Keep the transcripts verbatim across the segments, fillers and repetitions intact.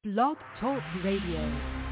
Blog Talk Radio.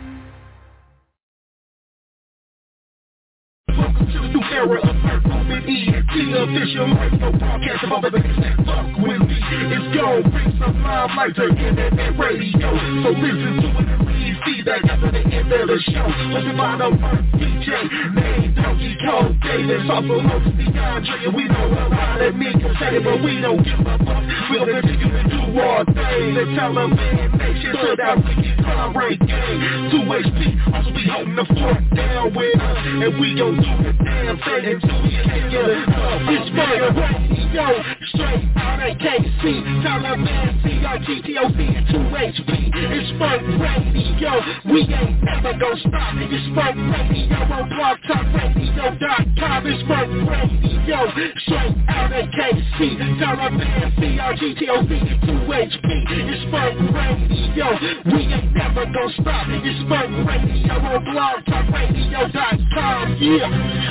Welcome to the new era of Purple with E N T, the official radio broadcast of all the things that fuck with me. It's gon' bring some live light to internet radio. So listen to it and please see that after the end of the show. Hosted by the first D J named Donkey Kong Davis. Also known as DeAndre, and we know a lot of niggas say it, but we don't give a fuck. We'll continue to do our thing and tell them, man, make sure to that wicked crime rate game. two H P, also be holding the fort down with us, and we gon' do the damn thing until we can't get enough. It's murder radio, straight out of K C, Taliban, C R G T O C, two H P. It's murder radio, we ain't never gon' stop. It's murder radio on blog talk radio dot com. It's murder radio, straight out of K C, Taliban, C R G T O C, two H P. It's murder radio, we ain't never gon' stop. It's murder radio on blog talk radio dot com. Yeah.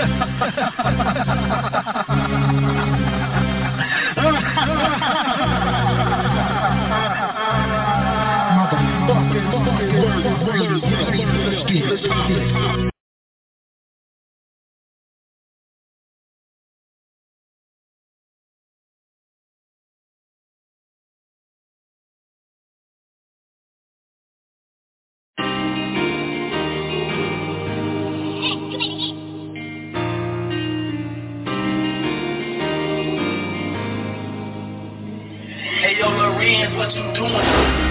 What you doing?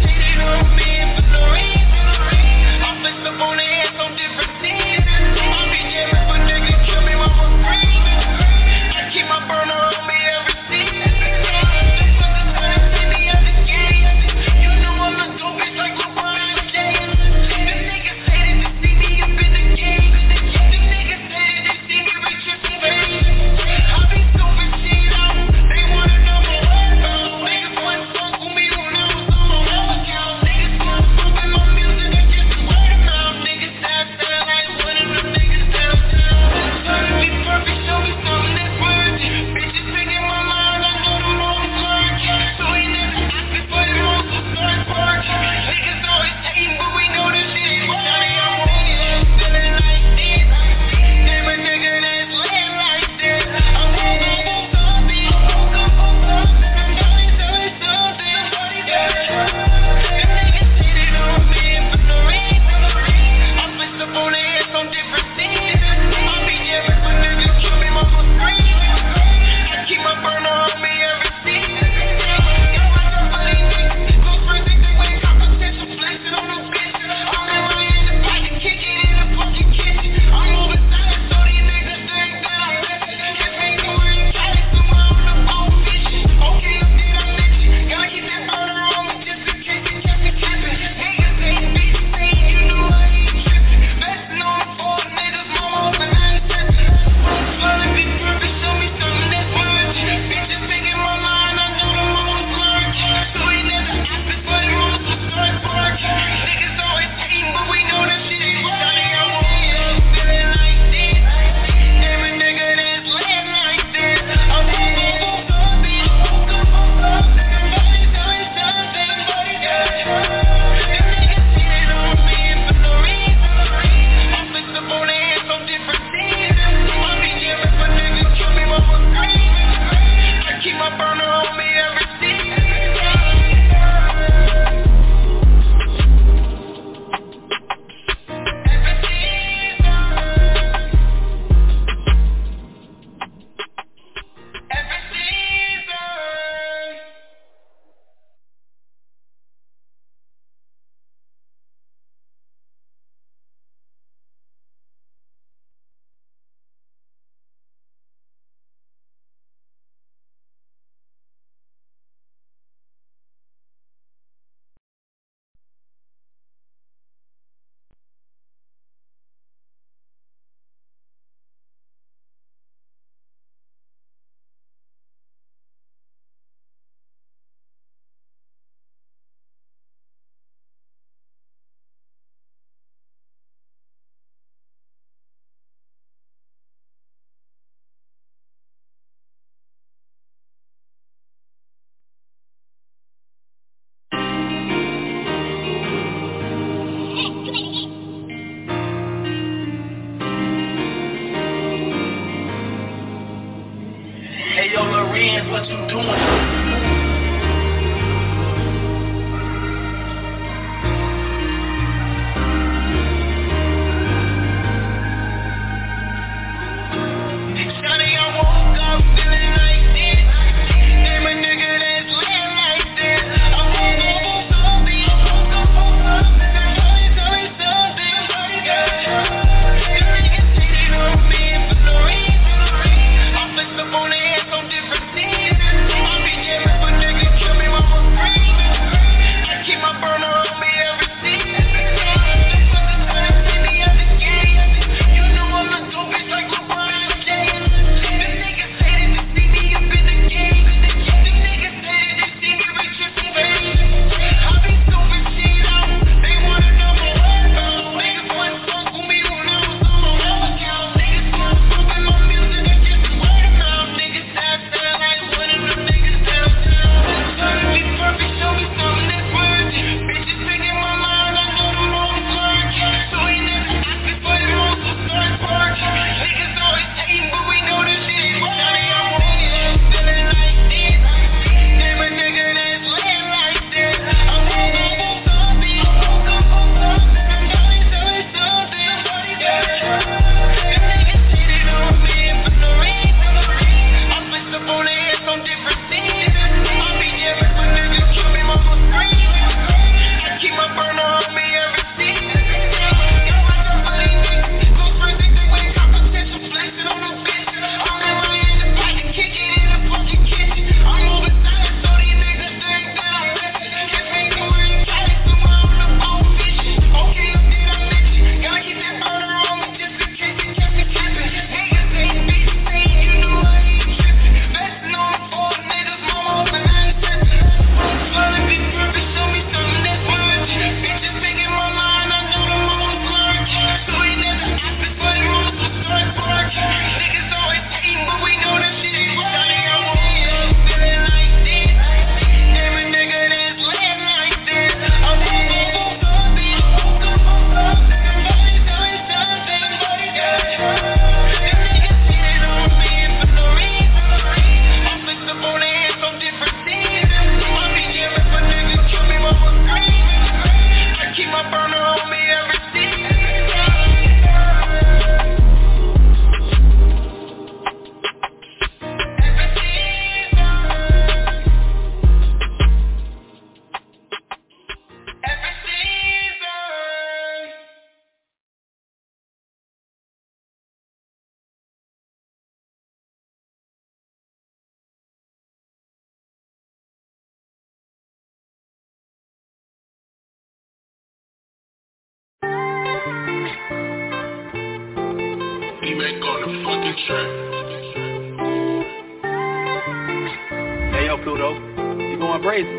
I'm friends, what you doing? D-Mac on the fucking track. Hey, yo, Pluto. You going brazen?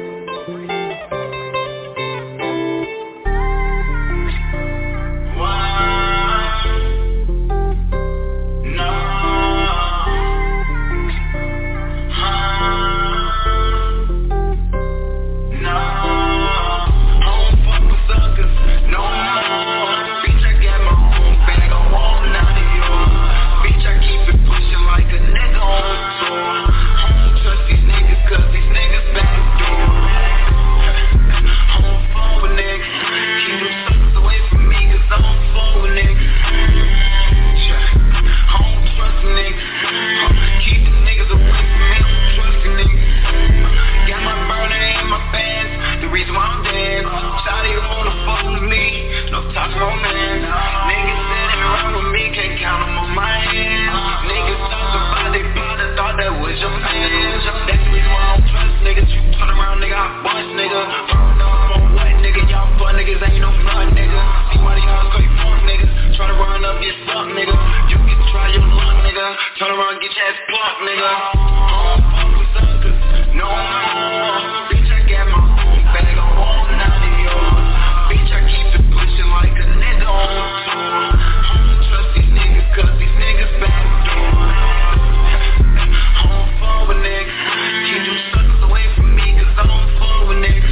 Turn around, get your ass blocked, nigga. I don't fuck with suckers, no more. Bitch, I got my own bag, I'm holding out of yours. Bitch, I keep it pushing like a nigga on tour. I don't trust these niggas, cause these niggas backdoor. I don't fuck with niggas. Keep them suckers away from me, cause I don't fuck with niggas.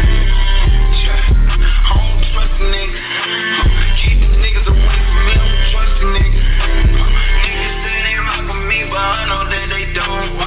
I don't trust niggas. Keep them niggas away from me, I don't trust niggas. Niggas say they rock with me, but I know that they don't.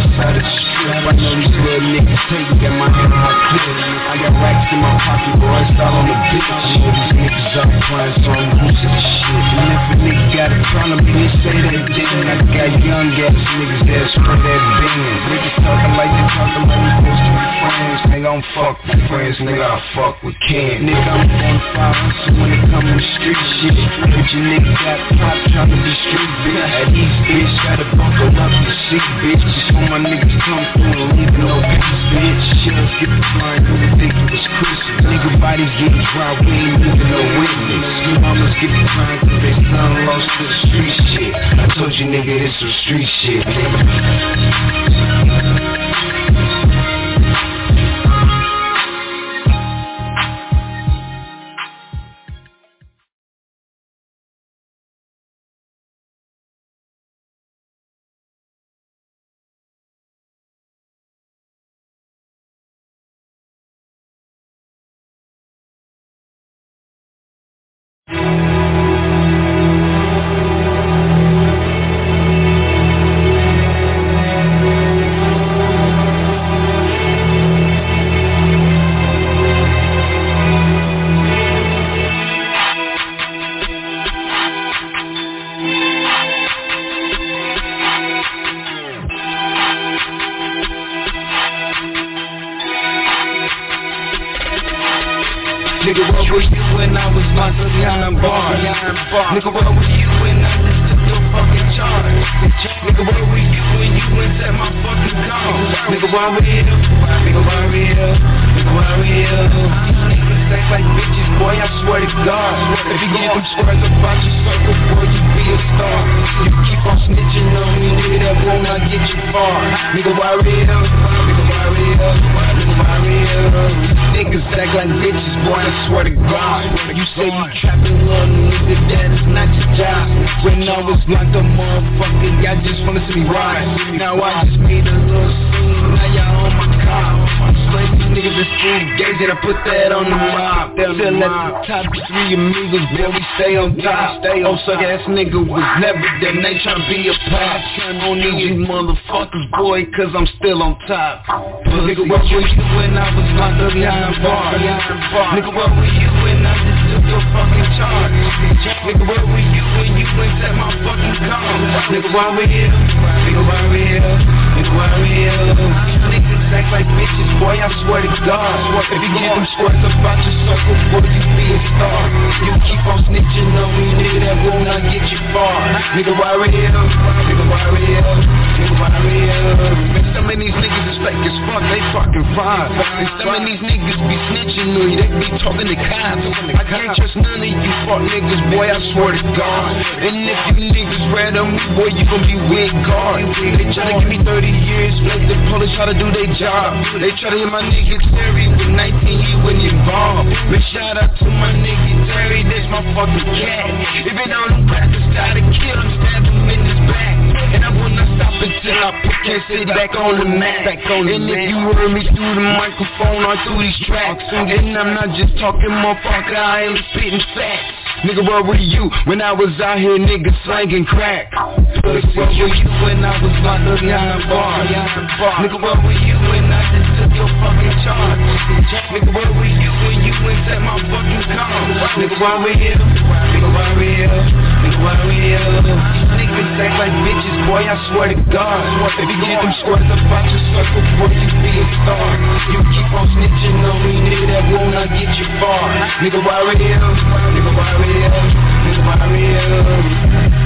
side of the street. I know these little niggas taking, got my hand on clear. I got racks in my pocket, boy, I start on the bitch. These niggas out playing, so I'm used to this shit. And if a nigga got a problem, he say that it didn't. I got young ass niggas that spray that band. Niggas talking like they talking like we supposed to be friends. Nigga, I don't fuck with friends, nigga, I fuck with Ken. Nigga, I'm on fire, so when it come to street shit, but your nigga got pop trying to be street bitch. At these bitch, gotta buckle up the seat, bitch. Just when my niggas come through and leave no peace, bitch. Shells get the flying, you would think it was Christmas. Nigga bodies getting dry, we ain't moving no witness. Your mamas get the flying cause they son lost to the street shit. I told you nigga, it's some street shit, nigga. Nigga, what were you when I was locked up behind bars? Nigga, what were you when I listened to your fucking charge? Nigga, what were you when you went set my fucking car? Nigga, why we here? Nigga, why we here? Nigga, why we here? Niggas act like bitches, boy, I swear to God. If you give them squares about your circle, boy, you be a star. You keep on snitching on me, nigga, that will not get you far. Nigga, why we here? Nigga, why we here? Nigga, why we here? Niggas act like bitches, boy, I swear to God. You say you trapping, little nigga, that is not your job. When I was locked up, motherfucker, y'all just wanna see me ride. Now I just made a little scene, now y'all on my car. Slay these niggas in school, gauge it, I put that on the mob. Still at the top three amigos, boy, we stay on top. Oh, suck ass nigga was never there, they tryna be a pop. On these motherfuckers, boy, cause I'm still on top. Nigga, what were you when I was locked up behind bars? Nigga, what were you when I just took your fucking charge? Nigga, what were you when you went set my fucking car? Nigga, why we here? Nigga, why we here? Nigga, why we here? Niggas act like bitches, boy, I swear to God. If you give them squares about your circle, boy, you be a star. You keep on snitching on me, nigga, that will not get you far. Nigga, why we here? Nigga, why we here? Nigga, why we here? Some of these niggas is fake as fuck, they fucking fine. And some of these niggas be snitching on you, they be talking to cops. I can't trust none of you fuck niggas, boy, I swear to God. And if you niggas rat on me, boy, you gon' be with God. They try to give me thirty years, let the police try to do their job. They try to hit my nigga Terry with nineteen, he wasn't involved. But shout out to my nigga Terry, that's my fucking cat. If it don't crack, it's time to kill him, stab him in his back. And I will not stop until I put Kansas City back on the map. Back on the and if you heard me through the microphone or through these tracks, and I'm not just talking motherfucker, I am spitting facts. Nigga, where were you when I was out here, nigga, slanging crack? Where were you when I was locked up behind bars? Nigga, where were you when I just took your fucking charge? Nigga, where were you when you went set my fucking car? Nigga, why we here? Nigga, why we here? Nigga, why we here? Niggas act like bitches, boy, I swear to God. If you give them squares about your circle, boy, you be a star. You keep on snitching on me, nigga, that will not get you far. Nigga, why we here? Nigga, why we here? Nigga, why we here?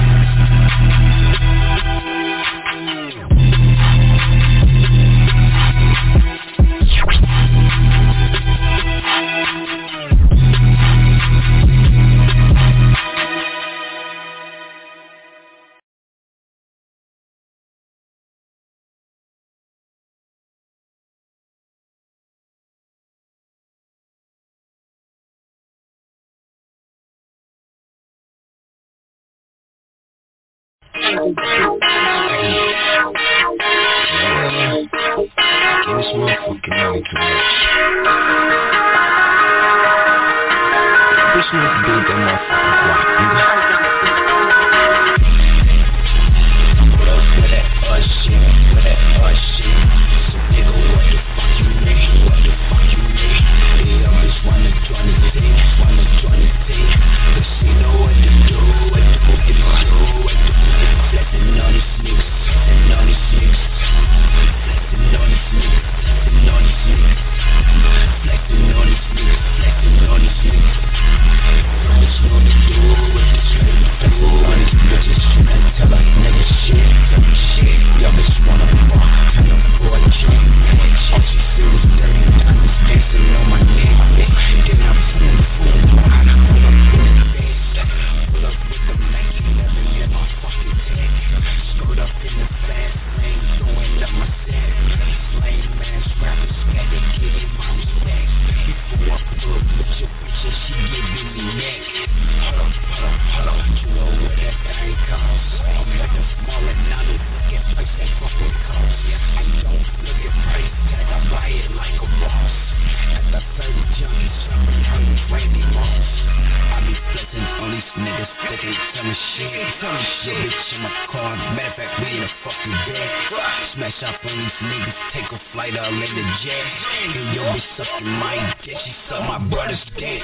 This motherfucking money too much. This nigga beat that motherfucking block, nigga. Put up for that us shit, for that us shit. fucking dead. Smash up on these niggas, take a flight all in the jet. And yo bitch sucking my dick, she suck my brother's dick.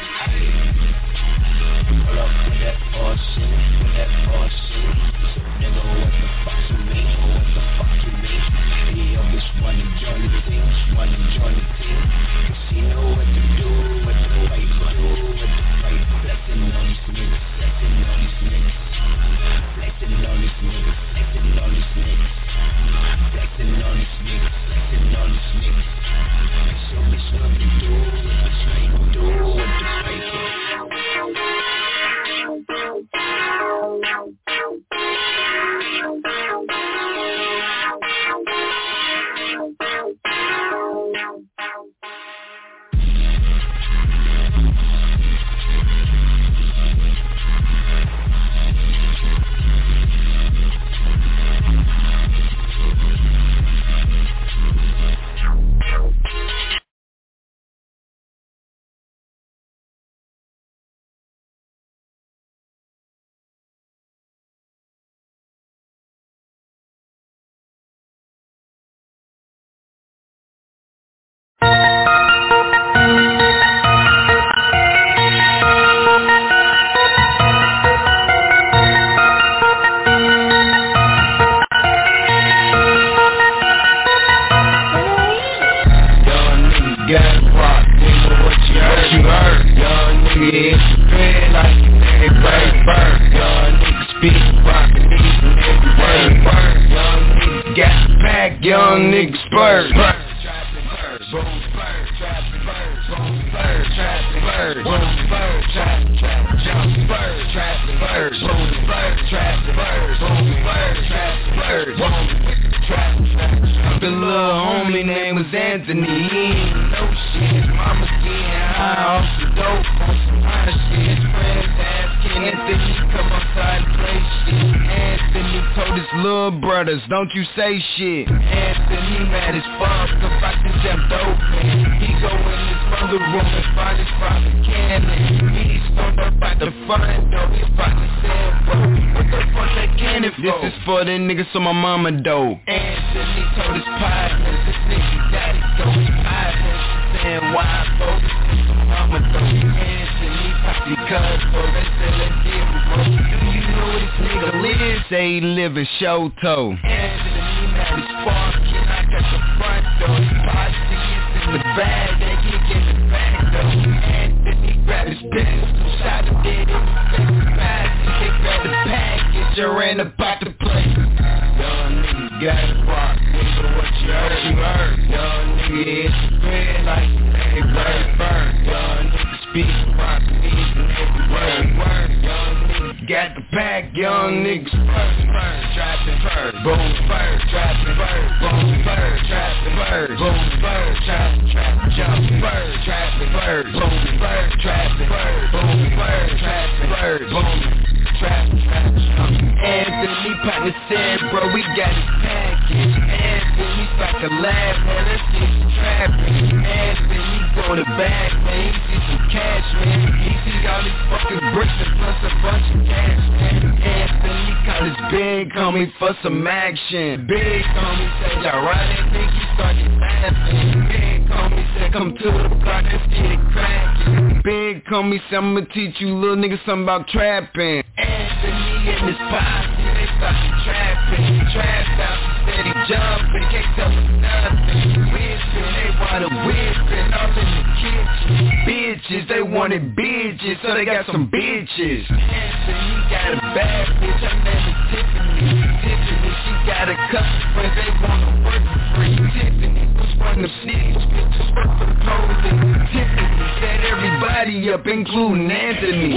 Pull up with that bullshit, with that bullshit. Nigga, what the fuck you mean? What the fuck you mean? Hey, yo bitch wanna join the team, wanna join the team. She know what to do, what to fight for, what to fight for. Flexing on these niggas, flexing on these niggas. Flexing on these niggas, flexing on these niggas. Flexing on these niggas, flexing on these niggas. Show me what to do, what to fight for, do what to fight for. Young niggas spurs, spurs, trapping birds, boom, spurs, trapping birds, boom, spurs, trapping birds, boom, spurs, trapping, trapping, jump, spurs, trapping birds, boom, spurs, trapping birds, boom, spurs, trapping birds, boom, trapping, trapping. The little homie name was Anthony. He ain't no shit. Mama getting high off the dope on some high shit. Friends asking Anthony come outside and play shit. Anthony told his little brothers, don't you say shit. Anthony mad as fuck about this damn dope, man. He go in his mother room and find his private cannon. He stoned up at the front door. He about to sell, bro. What the fuck that cannon for? This is for the niggas on my mama dope. Anthony told his partners, this nigga daddy go. Partners saying why, folks? Mama dope. Anthony poppy cuz, bro. They still a deal, bro. Do you know what this nigga live? Say he live in Shoto. Anthony mad as fuck, and I got the front door. His posse is in the bag, they can get the back though. Anthony grabbed his pistol, shot him dead in the face. Massive, they grabbed the package, I ran about the place. Young nigga got a rock, nigga, what you heard, you heard. Young nigga hit the bread like a bird, bird. Young nigga speak rock, each and every word, word. Young nigga got the pack, young niggas spurs, spurs, trapping birds, boom, spurs, trapping birds, boom, spurs, trapping birds, boom, spurs, trapping, trapping, jump, spurs, trapping birds, boom, spurs, trapping birds, boom, spurs, trapping birds, boom, trapping, trapping, jump. Anthony partner said, bro, we got his package. Anthony's like a lab, man, let's get some trapping. Anthony go to back, man, he see some cash, man. He see all these fucking bricks and plus a bunch of cash, man. Anthony call his big homie for some action. Big homie said, y'all right, that nigga started laughing. Big homie said, come to the block, let's get it cracking. Big homie said, I'ma teach you little niggas something about trapping. Anthony in his posse, they started trapping. Trapped out, steady jumping, can't tell them nothing. Whipping, they wanna whipping, all in the kitchen. Bitches, they wanted bitches, so they got some bitches. Anthony got a bad bitch, her name is Tiffany. Tiffany, she got a couple friends, they wanna work for free. Tiffany was one of them snitch bitches, work for the police. Tiffany set everybody up, including Anthony.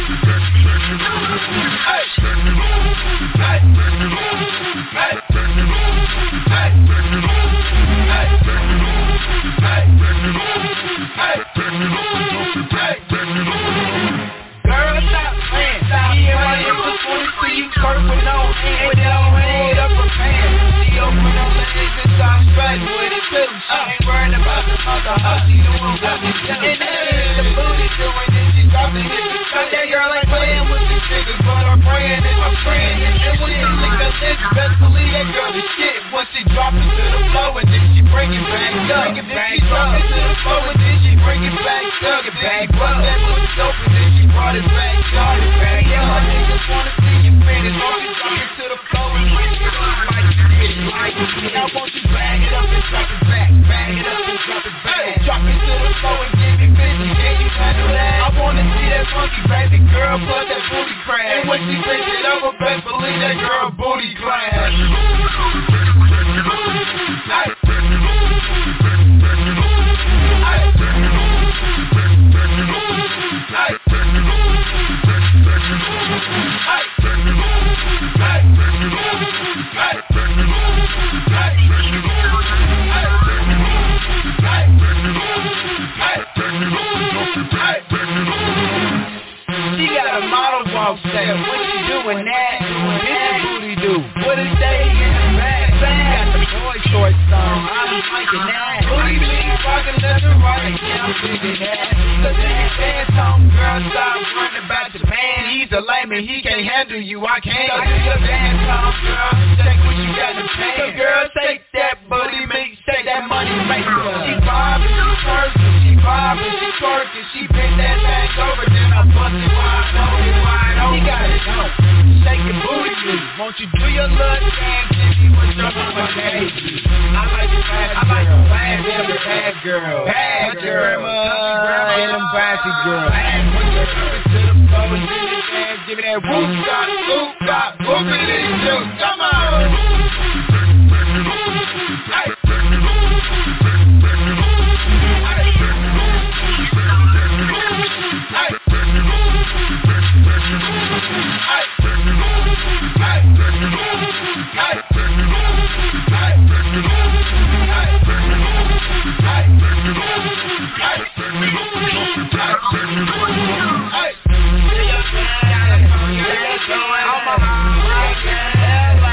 Hey!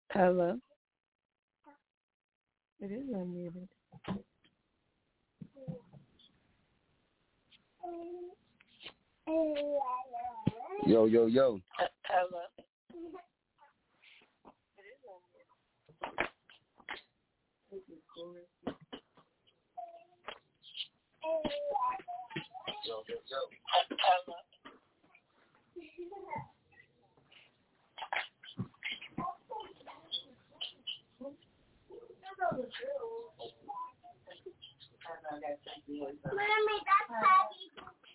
Hello. It is unmuted. Yo, yo, yo. Uh, hello. Yo, yo, yo. Mommy, that's heavy.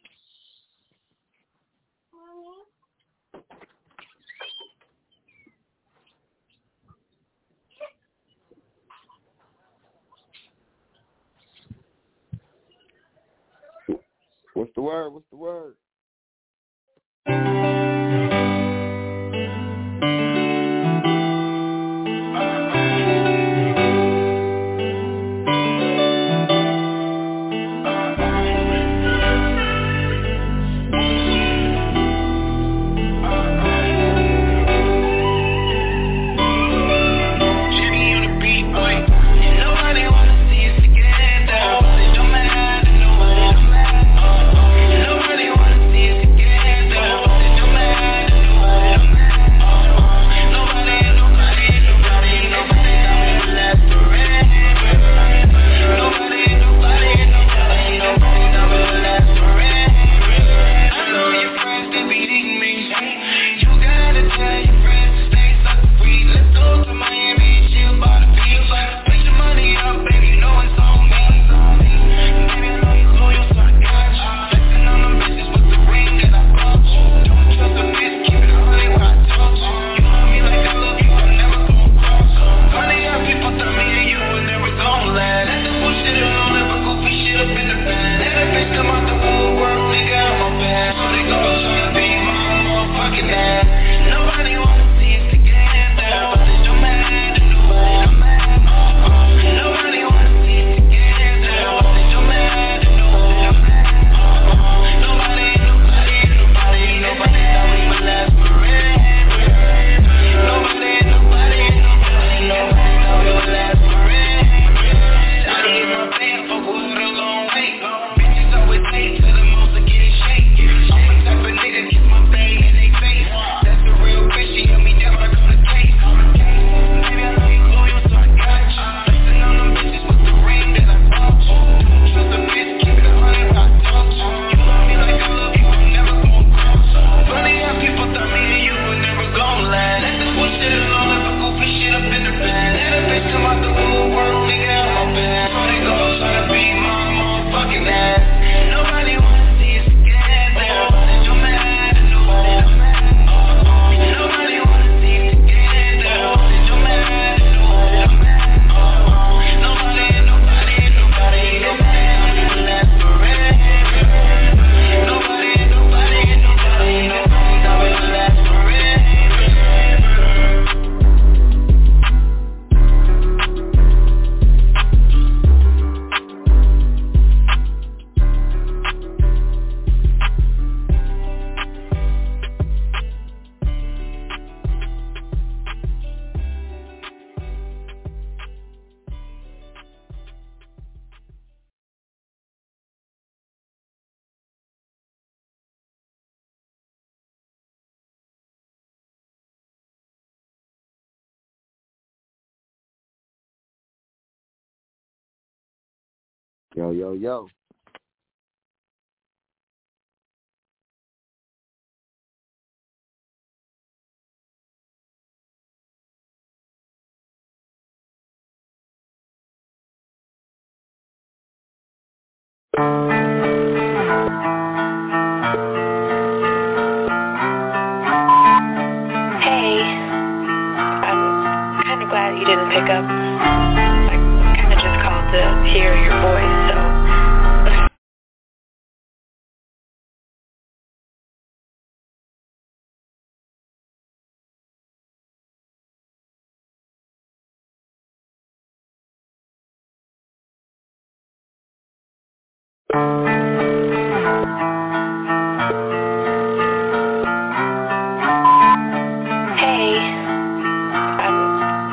What's the word? What's the word? Yo, yo, yo. Hey, I'm kind of glad you didn't pick up. I kind of just called to hear your voice, so. Hey, I'm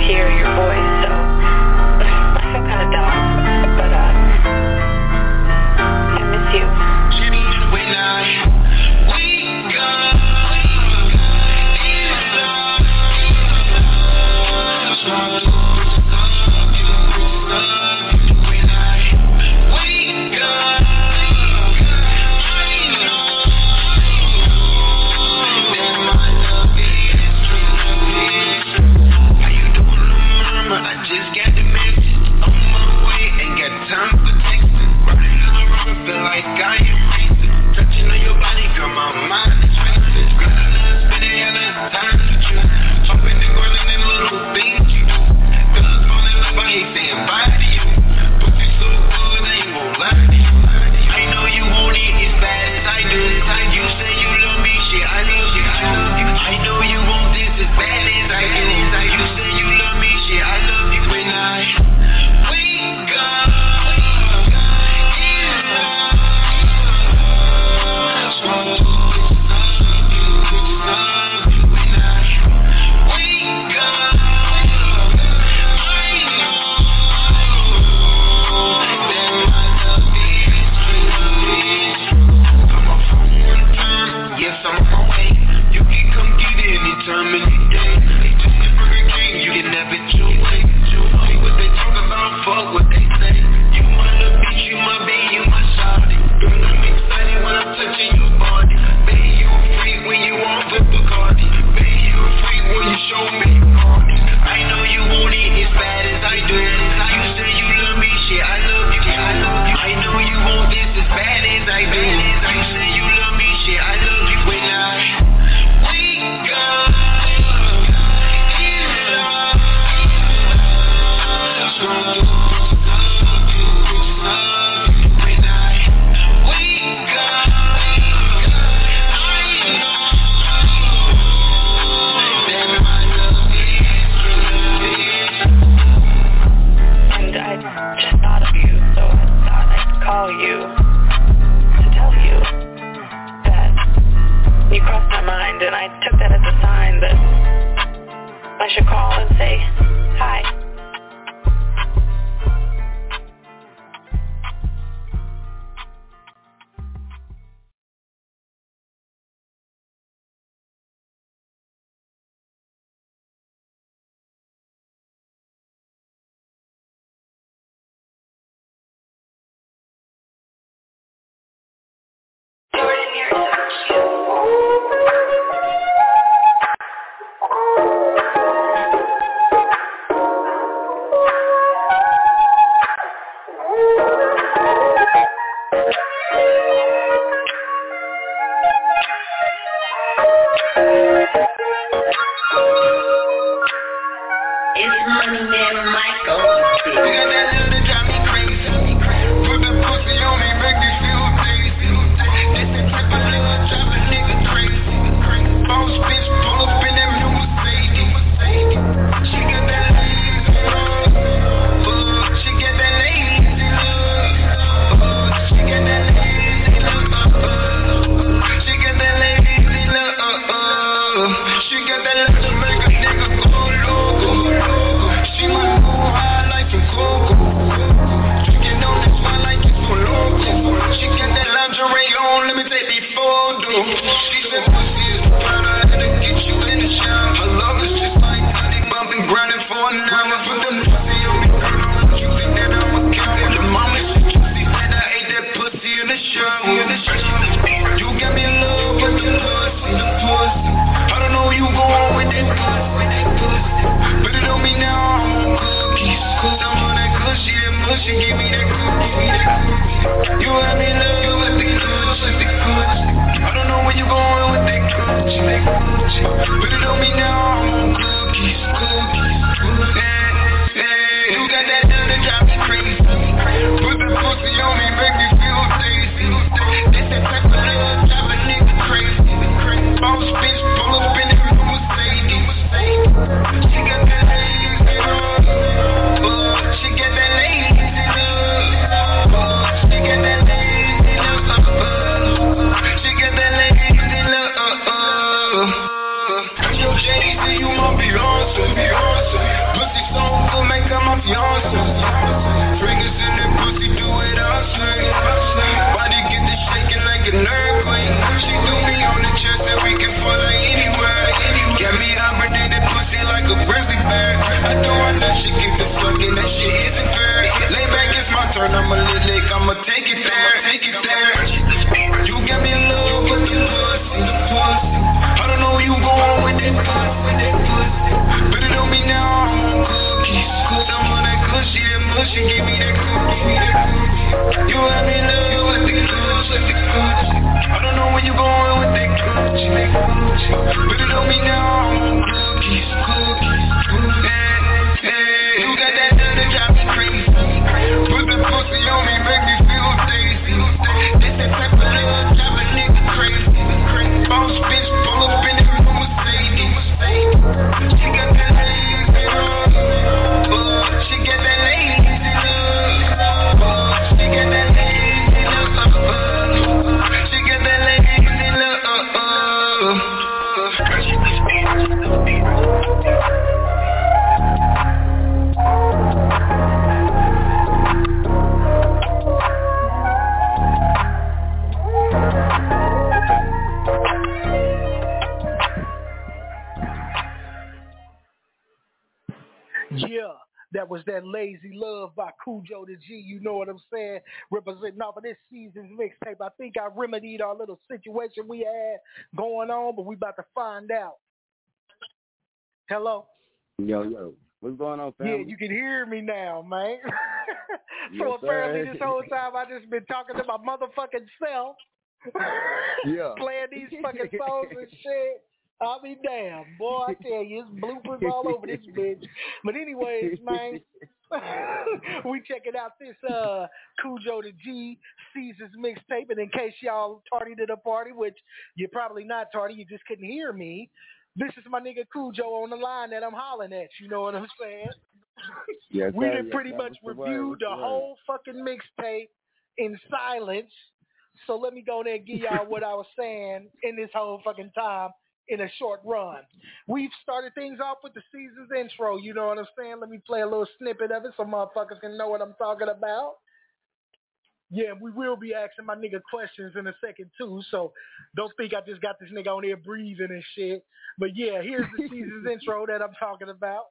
hear your voice, so I feel kind of dumb, but uh, I miss you. When I wake up, She got that was that Lazy Love by Cujo the G, you know what I'm saying? Representing off of this season's mixtape. I think I remedied our little situation we had going on, but we about to find out. Hello? Yo, yo. What's going on, family? Yeah, you can hear me now, man. so Yes, apparently sir. this whole time I just been talking to my motherfucking self. Yeah. Playing these fucking songs and shit. I'll be damned. Boy, I tell you, it's bloopers all over this bitch. But anyways, man, we checking out this uh, Cujo the G Caesar's mixtape. And in case y'all tardy to the party, which you're probably not tardy, you just couldn't hear me, this is my nigga Cujo on the line that I'm hollering at. You know what I'm saying? Yes, we sir, did yes, pretty sir. much What's the review word? the, What's the whole fucking mixtape in silence. So let me go there and give y'all what I was saying in this whole fucking time in a short run. We've started things off with the season's intro, you know what I'm saying? Let me play a little snippet of it so motherfuckers can know what I'm talking about. Yeah, we will be asking my nigga questions in a second too, so don't think I just got this nigga on here breathing and shit. But yeah, here's the season's intro that I'm talking about.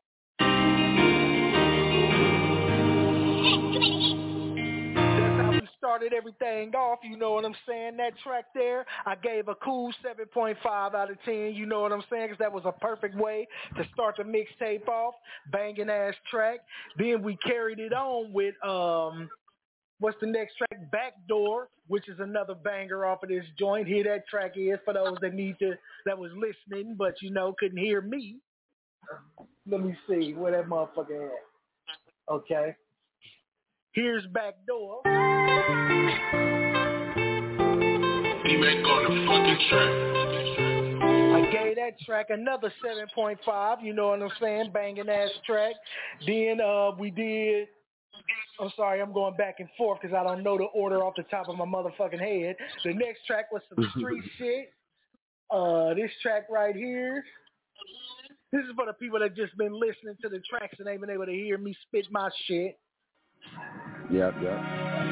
That's how we started everything off, you know what I'm saying? That track there, I gave a cool seven point five out of ten, you know what I'm saying? Because that was a perfect way to start the mixtape off, banging ass track. Then we carried it on with, um, what's the next track? Backdoor, which is another banger off of this joint. Here that track is for those that need to, that was listening, but you know, couldn't hear me. Let me see where that motherfucker at. Okay. Here's Backdoor. D-Mac on the fucking track. I gave that track another seven point five, you know what I'm saying? Banging ass track. Then uh, we did, I'm sorry, I'm going back and forth because I don't know the order off the top of my motherfucking head. The next track was some street shit. Uh, this track right here. This is for the people that just been listening to the tracks and ain't been able to hear me spit my shit. Yep, yep.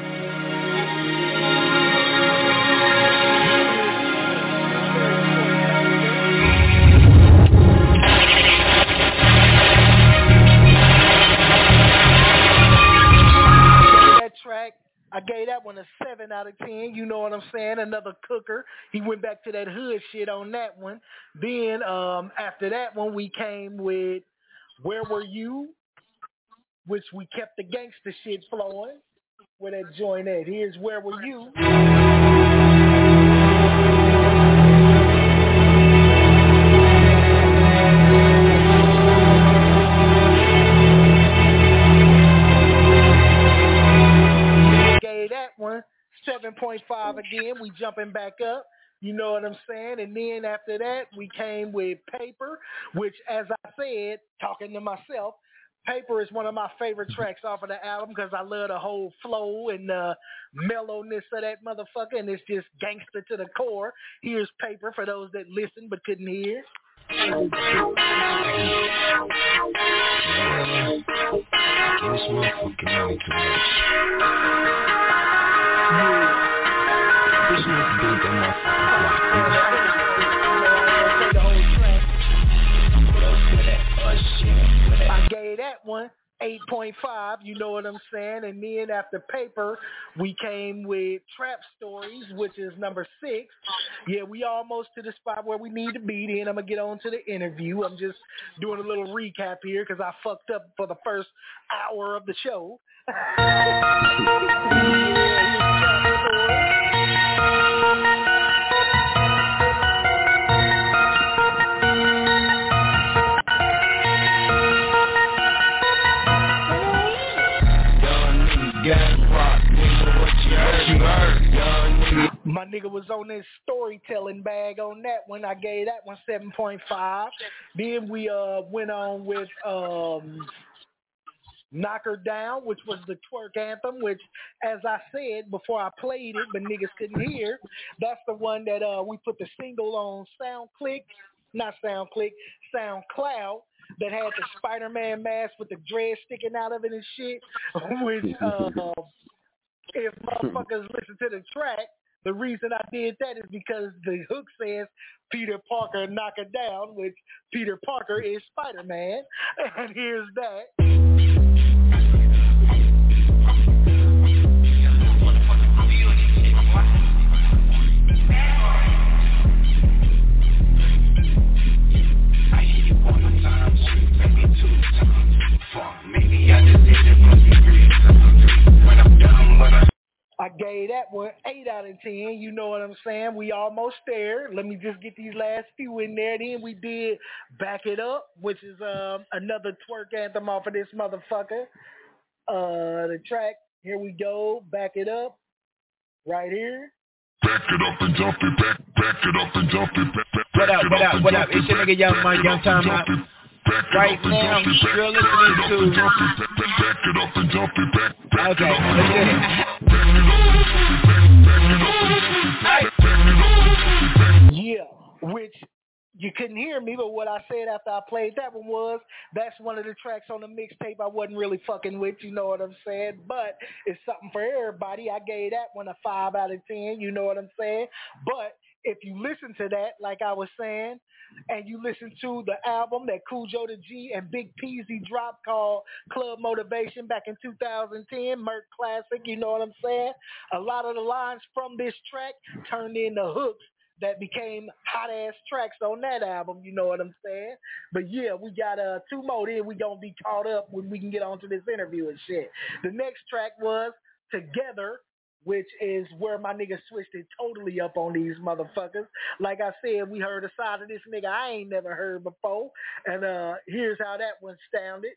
That track, I gave that one a seven out of ten, you know what I'm saying? Another cooker. He went back to that hood shit on that one. Then um, after that one, we came with Where Were You? Which we kept the gangster shit flowing. Where that joint at? Here's Where Were You? Gave that one seven point five again. We jumping back up. You know what I'm saying? And then after that, we came with Paper, which, as I said, talking to myself, Paper is one of my favorite tracks off of the album because I love the whole flow and the mellowness of that motherfucker, and it's just gangster to the core. Here's Paper for those that listened but couldn't hear. This motherfucking money too much. Yeah. This motherfucker that motherfucker. I gave that one eight point five, you know what I'm saying? And then after Paper, we came with Trap Stories, which is number six. Yeah, we almost to the spot where we need to be. Then I'm going to get on to the interview. I'm just doing a little recap here because I fucked up for the first hour of the show. My nigga was on this storytelling bag on that one. I gave that one seven point five. Then we uh went on with um Knock Her Down, which was the twerk anthem, which, as I said before I played it, but niggas couldn't hear, that's the one that uh we put the single on SoundClick, not SoundClick, SoundCloud, that had the Spider-Man mask with the dread sticking out of it and shit, which uh if motherfuckers listen to the track, the reason I did that is because the hook says Peter Parker knock her down, which Peter Parker is Spider-Man. And here's that. out of ten. You know what I'm saying? We almost there. Let me just get these last few in there. Then we did Back It Up, which is um, another twerk anthem off of this motherfucker. Uh, the track, here we go. Back It Up, right here. Back it up and dump it, back, back it up and dump it, back, back, What up, what up, what up? It's your nigga Young Money, Young Time Out. Right now, you're listening to... Back it up and dump it, back, back Okay, let's get it. Yeah, which you couldn't hear me, but what I said after I played that one was, that's one of the tracks on the mixtape I wasn't really fucking with, you know what I'm saying? But it's something for everybody. I gave that one a five out of ten, you know what I'm saying? But if you listen to that, like I was saying, and you listen to the album that Cool Joe the G and Big Peasy dropped called Club Motivation back in two thousand ten, Merc Classic, you know what I'm saying? A lot of the lines from this track turned into hooks that became hot-ass tracks on that album, you know what I'm saying? But yeah, we got uh, two more then. We gonna be caught up when we can get onto this interview and shit. The next track was Together, which is where my nigga switched it totally up on these motherfuckers. Like I said, we heard a side of this nigga I ain't never heard before. And uh, here's how that one sounded.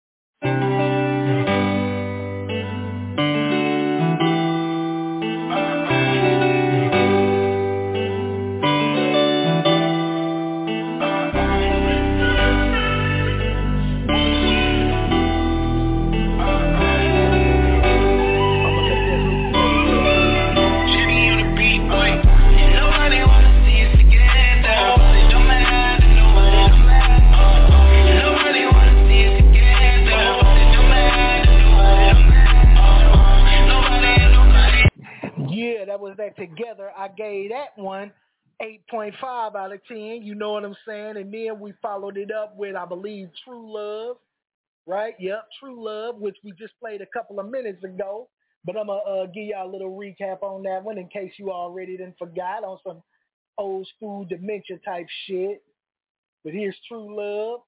Yeah, that was that Together. I gave that one eight point five out of ten, you know what I'm saying? And then we followed it up with, I believe, True Love, right? Yep, True Love, which we just played a couple of minutes ago. But I'm going to uh, give y'all a little recap on that one in case you already done forgot on some old school dementia type shit. But here's True Love.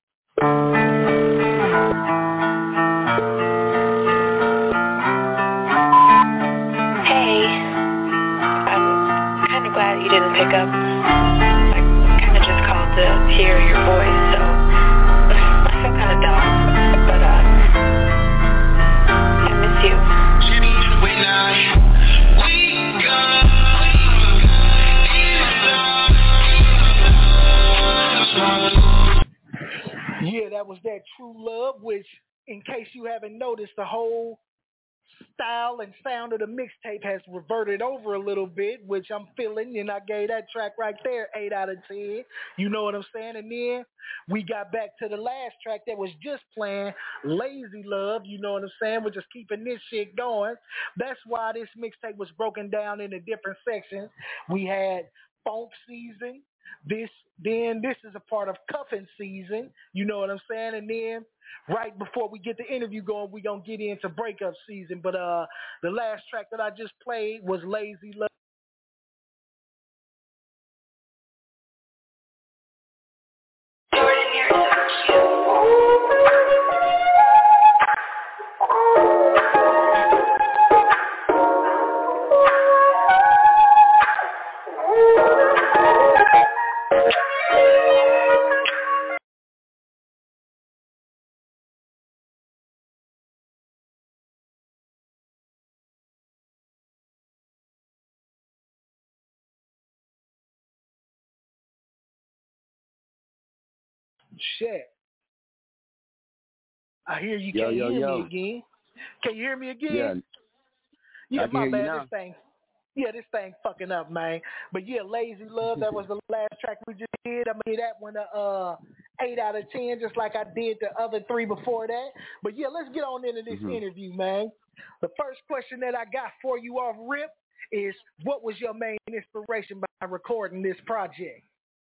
Glad you didn't pick up. I kind of just called to hear your voice, so I feel kind of dumb, but uh, I miss you. Yeah, that was that True Love, which, in case you haven't noticed, the whole style and sound of the mixtape has reverted over a little bit, which I'm feeling, and I gave that track right there eight out of ten. You know what I'm saying? And then we got back to the last track that was just playing, Lazy Love, you know what I'm saying? We're just keeping this shit going. That's why this mixtape was broken down into different sections. We had Funk Season, this, then this is a part of Cuffing Season, you know what I'm saying? And then right before we get the interview going, we're going to get into Breakup Season. But uh, the last track that I just played was Lazy Love. Shit. I hear you. Yo, Can't yo, hear yo. me again. Can you hear me again? Yeah. Yeah, I can my hear you bad. now. This thing. Yeah, this thing fucking up, man. But yeah, Lazy Love, that was the last track we just did. I mean, that one, uh, eight out of ten, just like I did the other three before that. But yeah, let's get on into this Mm-hmm. interview, man. The first question that I got for you off rip is, what was your main inspiration behind recording this project?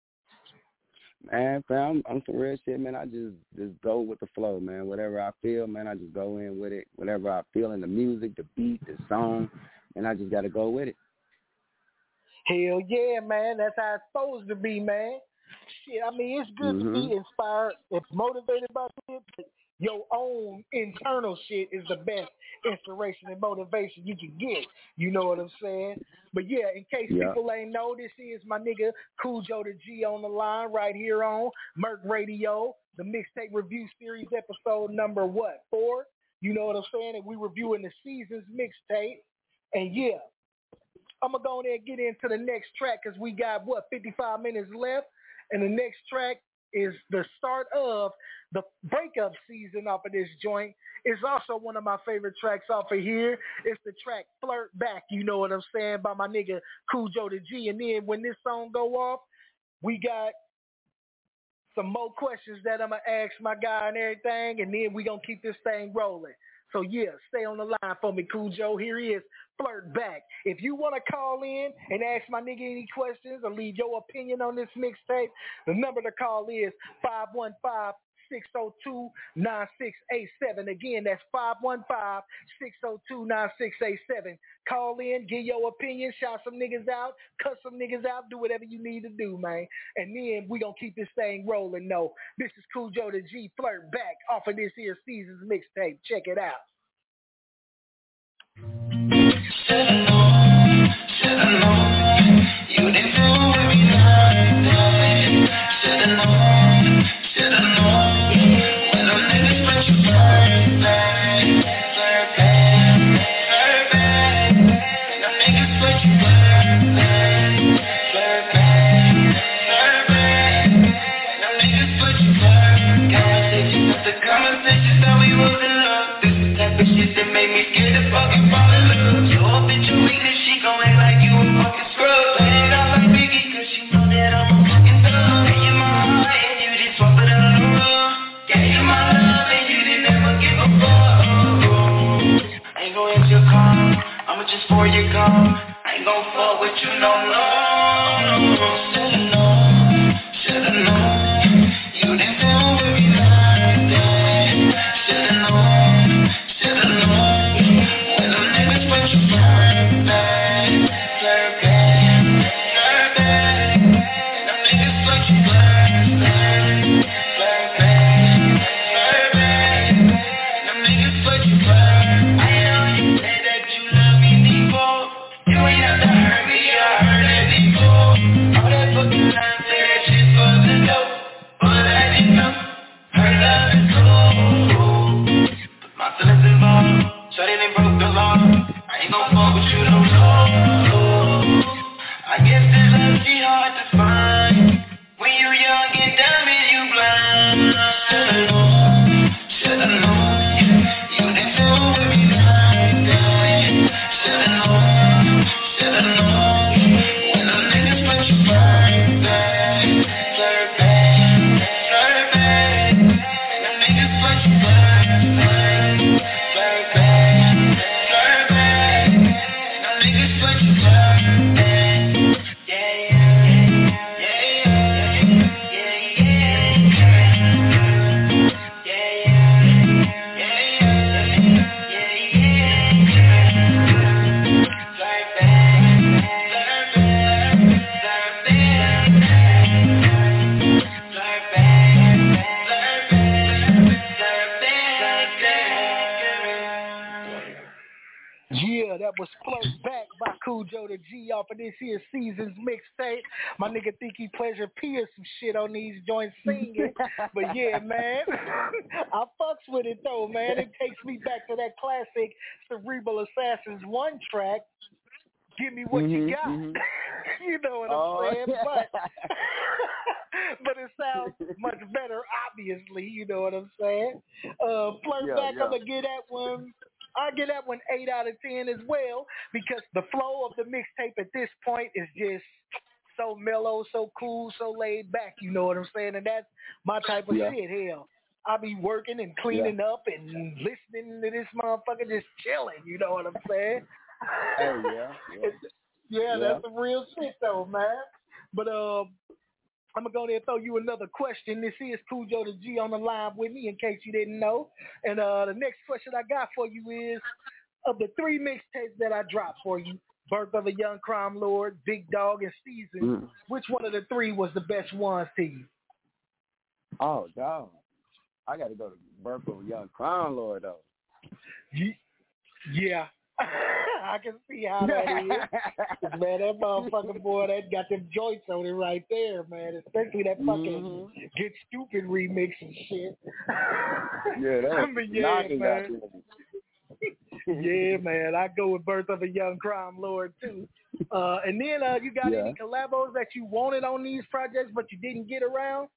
Man, fam, I'm some real shit, man. I just just go with the flow, man. Whatever I feel, man, I just go in with it. Whatever I feel in the music, the beat, the song, and I just got to go with it. Hell yeah, man. That's how it's supposed to be, man. Shit, I mean, it's good Mm-hmm. to be inspired and motivated by it, but your own internal shit is the best inspiration and motivation you can get. You know what I'm saying? But yeah, in case yeah. people ain't know, this is my nigga Cool Joe the G on the line right here on Merc Radio, the mixtape review series, episode number what, four? You know what I'm saying? And we reviewing the season's mixtape. And yeah, I'm going to go in there and get into the next track because we got, what, fifty-five minutes left. And the next track is the start of the breakup season off of this joint. It's also one of my favorite tracks off of here. It's the track Flirt Back, you know what I'm saying, by my nigga Cool Joe the G. And then when this song go off, we got some more questions that I'm going to ask my guy and everything, and then we going to keep this thing rolling. So, yeah, stay on the line for me, Cool Joe. Here he is, Flirt Back. If you want to call in and ask my nigga any questions or leave your opinion on this mixtape, the number to call is five one five, six oh two, nine six eight seven. Again, that's five one five, six oh two, nine six eight seven. Call in, give your opinion, shout some niggas out, cut some niggas out, do whatever you need to do, man. And then we going to keep this thing rolling. No, this is Cool Joe the G, Flirt Back, off of this here season's mixtape. Check it out. Should've known, should've known, you didn't fool with me like that. Should've known, should've known, when them niggas put you first back. Flirt back, flirt back, when them niggas put you first back. Flirt back, flirt back, when them niggas put you first back. Conversations after conversations, thought we was in love. This the type of shit that made me scared to fucking fall in love. Bitch, you weakness, she gon' act like you a fucking scrub. Play it out like Biggie, cause she know that I'm a fucking thug. Gave you my heart and you just swap it on the rug. Gave you my love and you didn't ever give a fuck. I ain't gon' answer your call, I'ma just for your call. I ain't gon' fuck with you no more. Should've known, should've known, you didn't fool with me like that. Should've known, should've known, when them niggas put you first back. Flirt back, flirt back, when them niggas put you first back. Flirt back, flirt back, when them niggas put you first. I know you say that you love me before. You ain't have to hurt me, I heard it before. All that fucking time, say that shit for the dope. But I didn't know, her love is cold. Put my feelings involved, so they done broke the law. I ain't gon' fuck with you no more. I guess this love be hard to find. When you young and dumb and you blind. Should've known, should've known, you didn't fool with me like that. Should've known, should've known, when them niggas put you first back. Flirt back, flirt back, when them niggas put you first back. Flirt back, flirt back, when them niggas put you first back. Yeah, yeah, yeah, yeah, yeah, yeah, yeah, yeah, yeah, yeah. Flirt back, flirt back, flirt back, flirt back, flirt back, flirt back. Yeah, that was Flirt Back by Cool Joe the G off of this here season's mixtape. My nigga think he Pleasure Pierce some shit on these joints singing. But yeah, man, I fucks with it though, man. It takes me back to that classic Cerebral Assassins one track. Give me what Mhm, you got. mhm. You know what I'm Oh, saying? yeah. But but it sounds much better, obviously. You know what I'm saying? Uh, Flirt Yeah, Back, yeah. I'm gonna get that one. I give that one eight out of ten as well because the flow of the mixtape at this point is just so mellow, so cool, so laid back. You know what I'm saying? And that's my type of Yeah. shit. Hell, I be working and cleaning up and listening to this motherfucker just chilling. You know what I'm saying? Hey, yeah, yeah. yeah, Yeah. that's some real shit though, man. But uh, I'm gonna go there and throw you another question. This is Cool Joe the G on the line with me, in case you didn't know. And uh, the next question I got for you is: of the three mixtapes that I dropped for you, Birth of a Young Crime Lord, Big Dog, and Season, Mm. which one of the three was the best ones to you? Oh, dog. I got to go to Birth of a Young Crime Lord though. Yeah. I can see how that is. Man, that motherfucking boy, that got them joints on it right there, man. Especially that fucking mm-hmm. Get Stupid remix and shit. Yeah, that was but yeah, man. Yeah, man. I go with Birth of a Young Crime Lord too. Uh, and then uh, you got yeah. any collabos that you wanted on these projects but you didn't get around?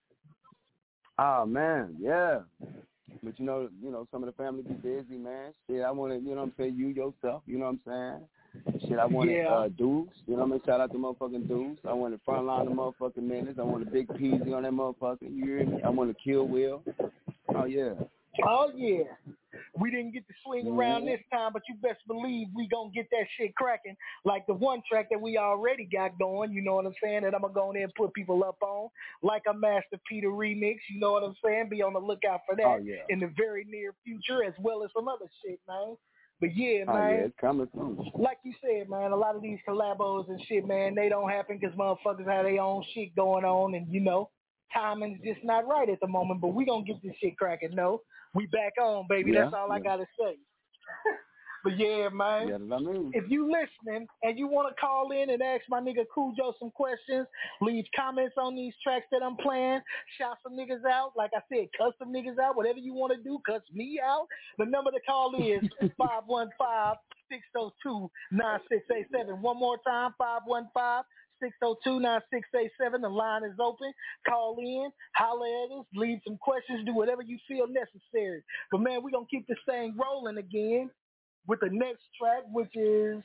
Oh man, yeah. But you know, you know, some of the family be busy, man. Shit, I want to, you know what I'm saying, you yourself, you know what I'm saying? Shit, I wanted yeah. uh, dudes, you know what I mean? Shout out to motherfucking dudes. I wanted Frontline the motherfucking Menace. I wanted Big Peasy on that motherfucker, you hear me? I wanted Kill Will. Oh, yeah. Oh, yeah. We didn't get to swing mm-hmm. around this time, but you best believe we gonna get that shit cracking. Like the one track that we already got going, you know what I'm saying, that I'm gonna go in there and put people up on, like a Master Peter remix, you know what I'm saying? Be on the lookout for that oh, yeah. in the very near future, as well as some other shit, man. But yeah, oh, man. Yeah, it's coming soon. Like you said, man, a lot of these collabos and shit, man, they don't happen because motherfuckers have their own shit going on, and you know, timing's just not right at the moment. But we gonna get this shit cracking, no. We back on, baby. Yeah, That's all yeah. I gotta say. But yeah, man. Yeah, I mean. If you listening and you want to call in and ask my nigga Cujo some questions, leave comments on these tracks that I'm playing, shout some niggas out. Like I said, cuss some niggas out. Whatever you want to do, cuss me out. The number to call is five one five, six oh two, nine six eight seven. One more time, five one five, six oh two, nine six eight seven. The line is open. Call in, holler at us, leave some questions, do whatever you feel necessary. But, man, we're going to keep this thing rolling again with the next track, which is,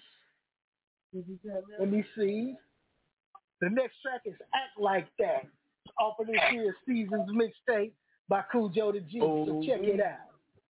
let me see. The next track is Act Like That, off of this here Seasons mixtape by Cujo the G. Oh, so check it out.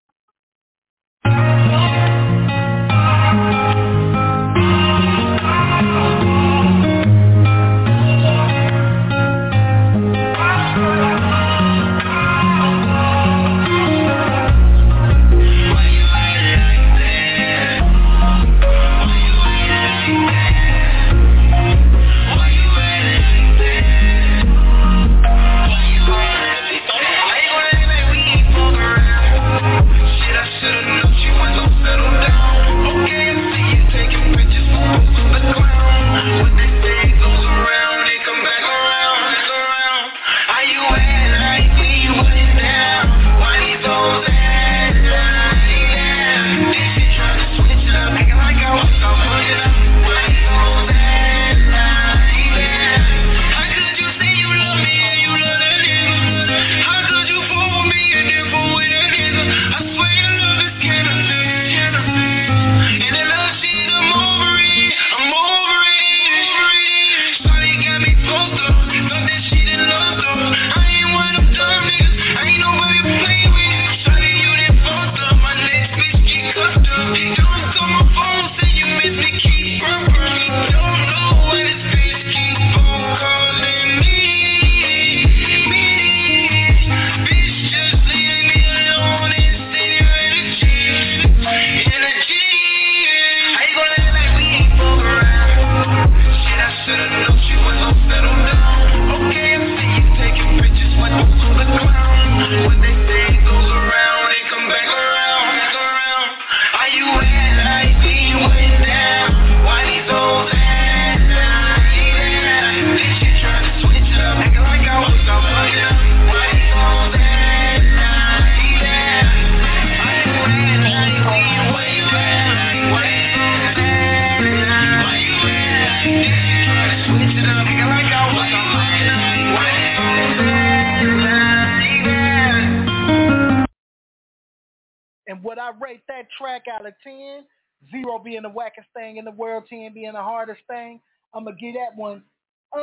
Track out of ten, zero being the wackest thing in the world, ten being the hardest thing. I'm gonna give that one. Uh,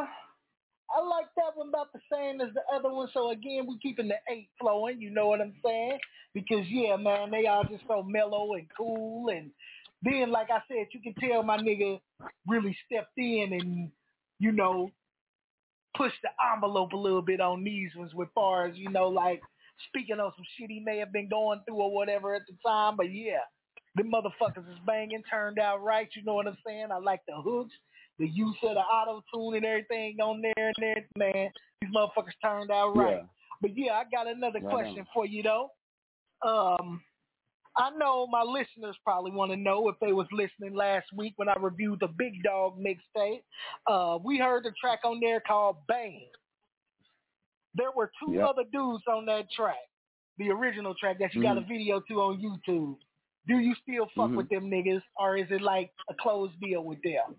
I like that one about the same as the other one. So again, we keeping the eight flowing. You know what I'm saying? Because yeah, man, they are just so mellow and cool. And then, like I said, you can tell my nigga really stepped in and you know pushed the envelope a little bit on these ones, with far as you know, like. Speaking of some shit he may have been going through or whatever at the time, but yeah, the motherfuckers is banging, turned out right, you know what I'm saying? I like the hooks, the use of the auto-tune and everything on there and there, man. These motherfuckers turned out right. But yeah, I got another Right question on. for you though. Um, I know my listeners probably want to know if they was listening last week when I reviewed the Big Dog mixtape. Uh, we heard the track on there called Bang. There were two Yep. other dudes on that track, the original track that you got a Mhm. video to on YouTube. Do you still fuck Mhm. with them niggas, or is it like a closed deal with them?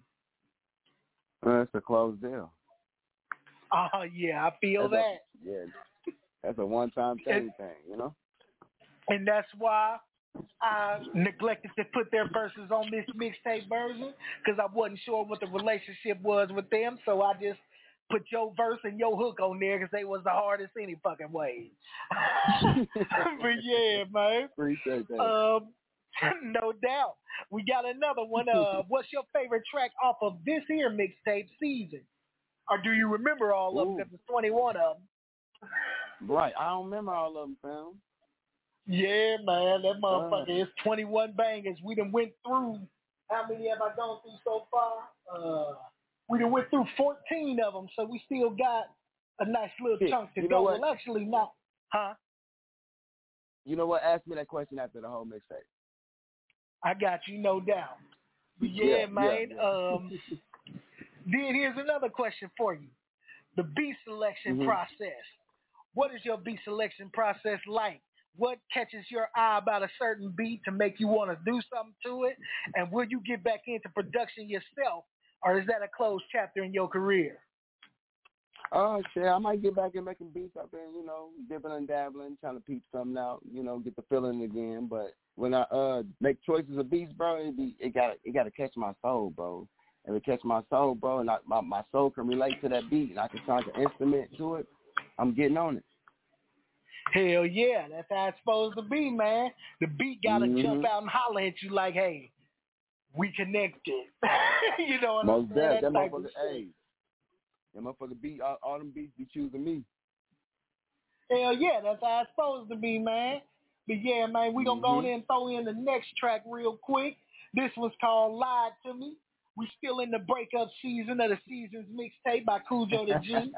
Uh, it's a closed deal. Oh, yeah, I feel That's that. A, yeah, that's a one-time thing, It- thing, you know. And that's why I neglected to put their verses on this mixtape version, because I wasn't sure what the relationship was with them, so I just put your verse and your hook on there because they was the hardest any fucking way. But yeah, man. Appreciate that. Um, no doubt. We got another one. Uh, what's your favorite track off of this here mixtape Season? Or do you remember all of them? Ooh. Because there's twenty-one of them. Right, I don't remember all of them, fam. Yeah, man, that motherfucker Uh. is twenty-one bangers. We done went through, how many have I gone through so far? Uh, we done went through fourteen of them, so we still got a nice little Shit, chunk to you know go. what? Well, actually not. Huh? You know what? Ask me that question after the whole mixtape. I got you, no doubt. But yeah, Yeah, man. yeah, yeah. Um, then here's another question for you. The beat selection Mhm. process. What is your beat selection process like? What catches your eye about a certain beat to make you want to do something to it? And will you get back into production yourself, or is that a closed chapter in your career? Oh, shit, I might get back and making beats up there, you know, dipping and dabbling, trying to peep something out, you know, get the feeling again. But when I uh make choices of beats, bro, it be it got it got to catch my soul, bro. And it catch my soul, bro, and I, my my soul can relate to that beat, and I can sound an instrument to it. I'm getting on it. Hell yeah, that's how it's supposed to be, man. The beat got to Mhm. jump out and holler at you like, hey, we connected. You know what Most I'm saying? that, that type of motherfucker, shit. hey, that motherfucker beat all, all them beats be choosing me. Hell yeah, that's how it's supposed to be, man. But yeah, man, we gonna go in Mhm. and throw in the next track real quick. This one's called Lied to Me. We still in the breakup season of the Seasons mixtape by Cujo the G.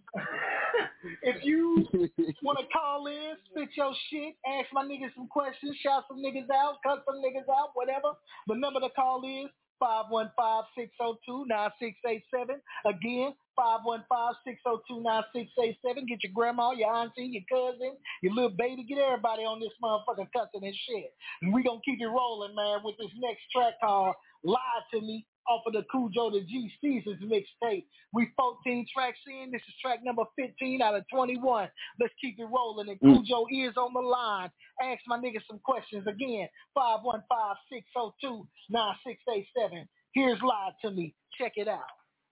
If you want to call in, spit your shit, ask my niggas some questions, shout some niggas out, cut some niggas out, whatever, the number to call is five one five, six oh two, nine six eight seven. Again, five one five, six oh two, nine six eight seven. Get your grandma, your auntie, your cousin, your little baby. Get everybody on this motherfucking cussing and shit. And we going to keep it rolling, man, with this next track called Lie to Me off of the Cujo the G Seasons mixtape. We fourteen tracks in. This is track number fifteen out of twenty-one. Let's keep it rolling. And Mm. Cujo is on the line. Ask my niggas some questions. Again, five one five, six oh two, nine six eight seven. Here's Lie to Me. Check it out.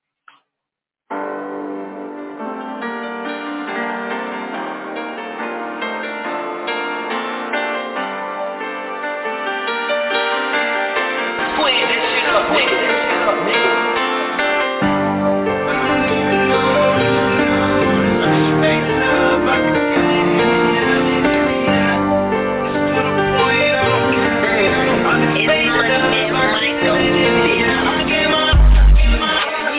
Wait this shit up, wait this shit up, nigga. Make love, I can feel it, yeah. It's to the point, I don't care. I can make love, I can feel it, yeah. I get my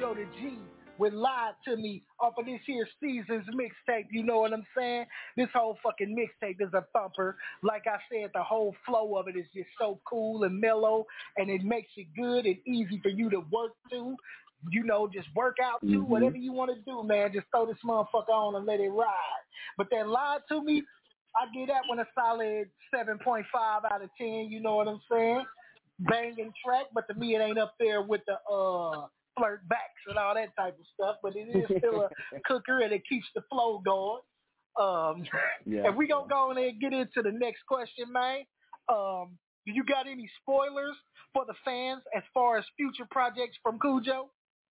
Cujo the G with Lied to Me off of this here season's mixtape, you know what I'm saying? This whole fucking mixtape is a thumper. Like I said, the whole flow of it is just so cool and mellow, and it makes it good and easy for you to work to. You know, just work out to, mm-hmm. whatever you want to do, man. Just throw this motherfucker on and let it ride. But that Lied to Me, I give that one a solid seven point five out of ten, you know what I'm saying? Banging track, but to me it ain't up there with the uh flirt backs and all that type of stuff, but it is still a cooker and it keeps the flow going. Um, yeah. And we gonna go in there and get into the next question, man. Um, do you got any spoilers for the fans as far as future projects from Cujo?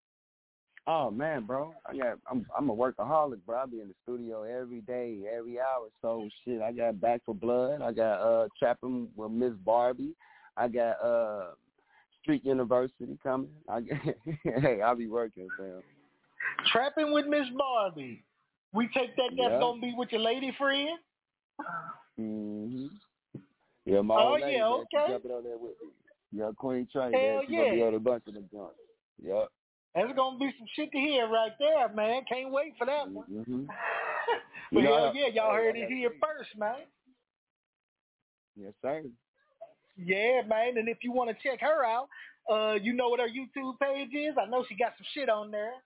Oh man, bro, I got I'm I'm a workaholic, bro. I be in the studio every day, every hour. So shit, I got Back for Blood. I got uh Trapping with Miss Barbie. I got uh Street University coming. I get, hey, I'll be working, fam. Trapping with Miss Barbie. We take that. That's yep. gonna be with your lady friend. Mhm. Yeah, my oh old lady, yeah, man, okay. Jumping on there with me. Yeah, Queen Trey. Hell man. She yeah. gonna be on a bunch of them joints. Yep. That's going to be some shit to hear right there, man. Can't wait for that one. Mm-hmm. But you know, hell yeah, y'all hey, heard it here first, man. Yes, sir. Yeah, man. And if you want to check her out, uh, you know what her YouTube page is? I know she got some shit on there.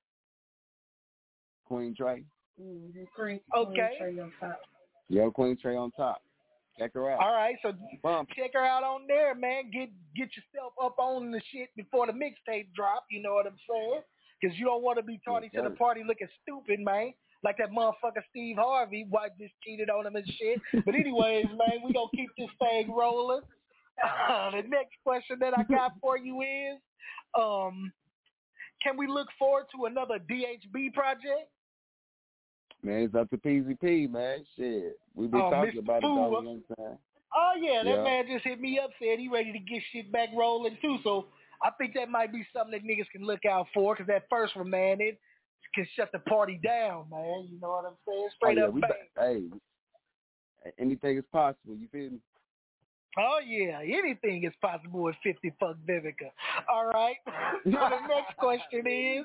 Queen Trey. Mm-hmm. Queen, okay. Queen Trey on top. Yeah, Queen Trey on top. Check her out. All right, so Bump. check her out on there, man. Get get yourself up on the shit before the mixtape drop. You know what I'm saying? Because you don't want to be tardy yes, to the party looking stupid, man. Like that motherfucker Steve Harvey, wife just cheated on him and shit. But anyways, man, we gonna keep this thing rolling. Uh, the next question that I got for you is, um, can we look forward to another D H B project? Man, it's up to P Z P, man. Shit. We've been oh, talking Mister about Pooh. it all the time. Oh, yeah, that yeah. man just hit me up, said he ready to get shit back rolling, too. So I think that might be something that niggas can look out for, because that first one, man, it can shut the party down, man. You know what I'm saying? Straight oh, yeah, up we bang. Hey, anything is possible. You feel me? Oh, yeah, anything is possible with fifty Fuck Vivica. All right. So the next question is,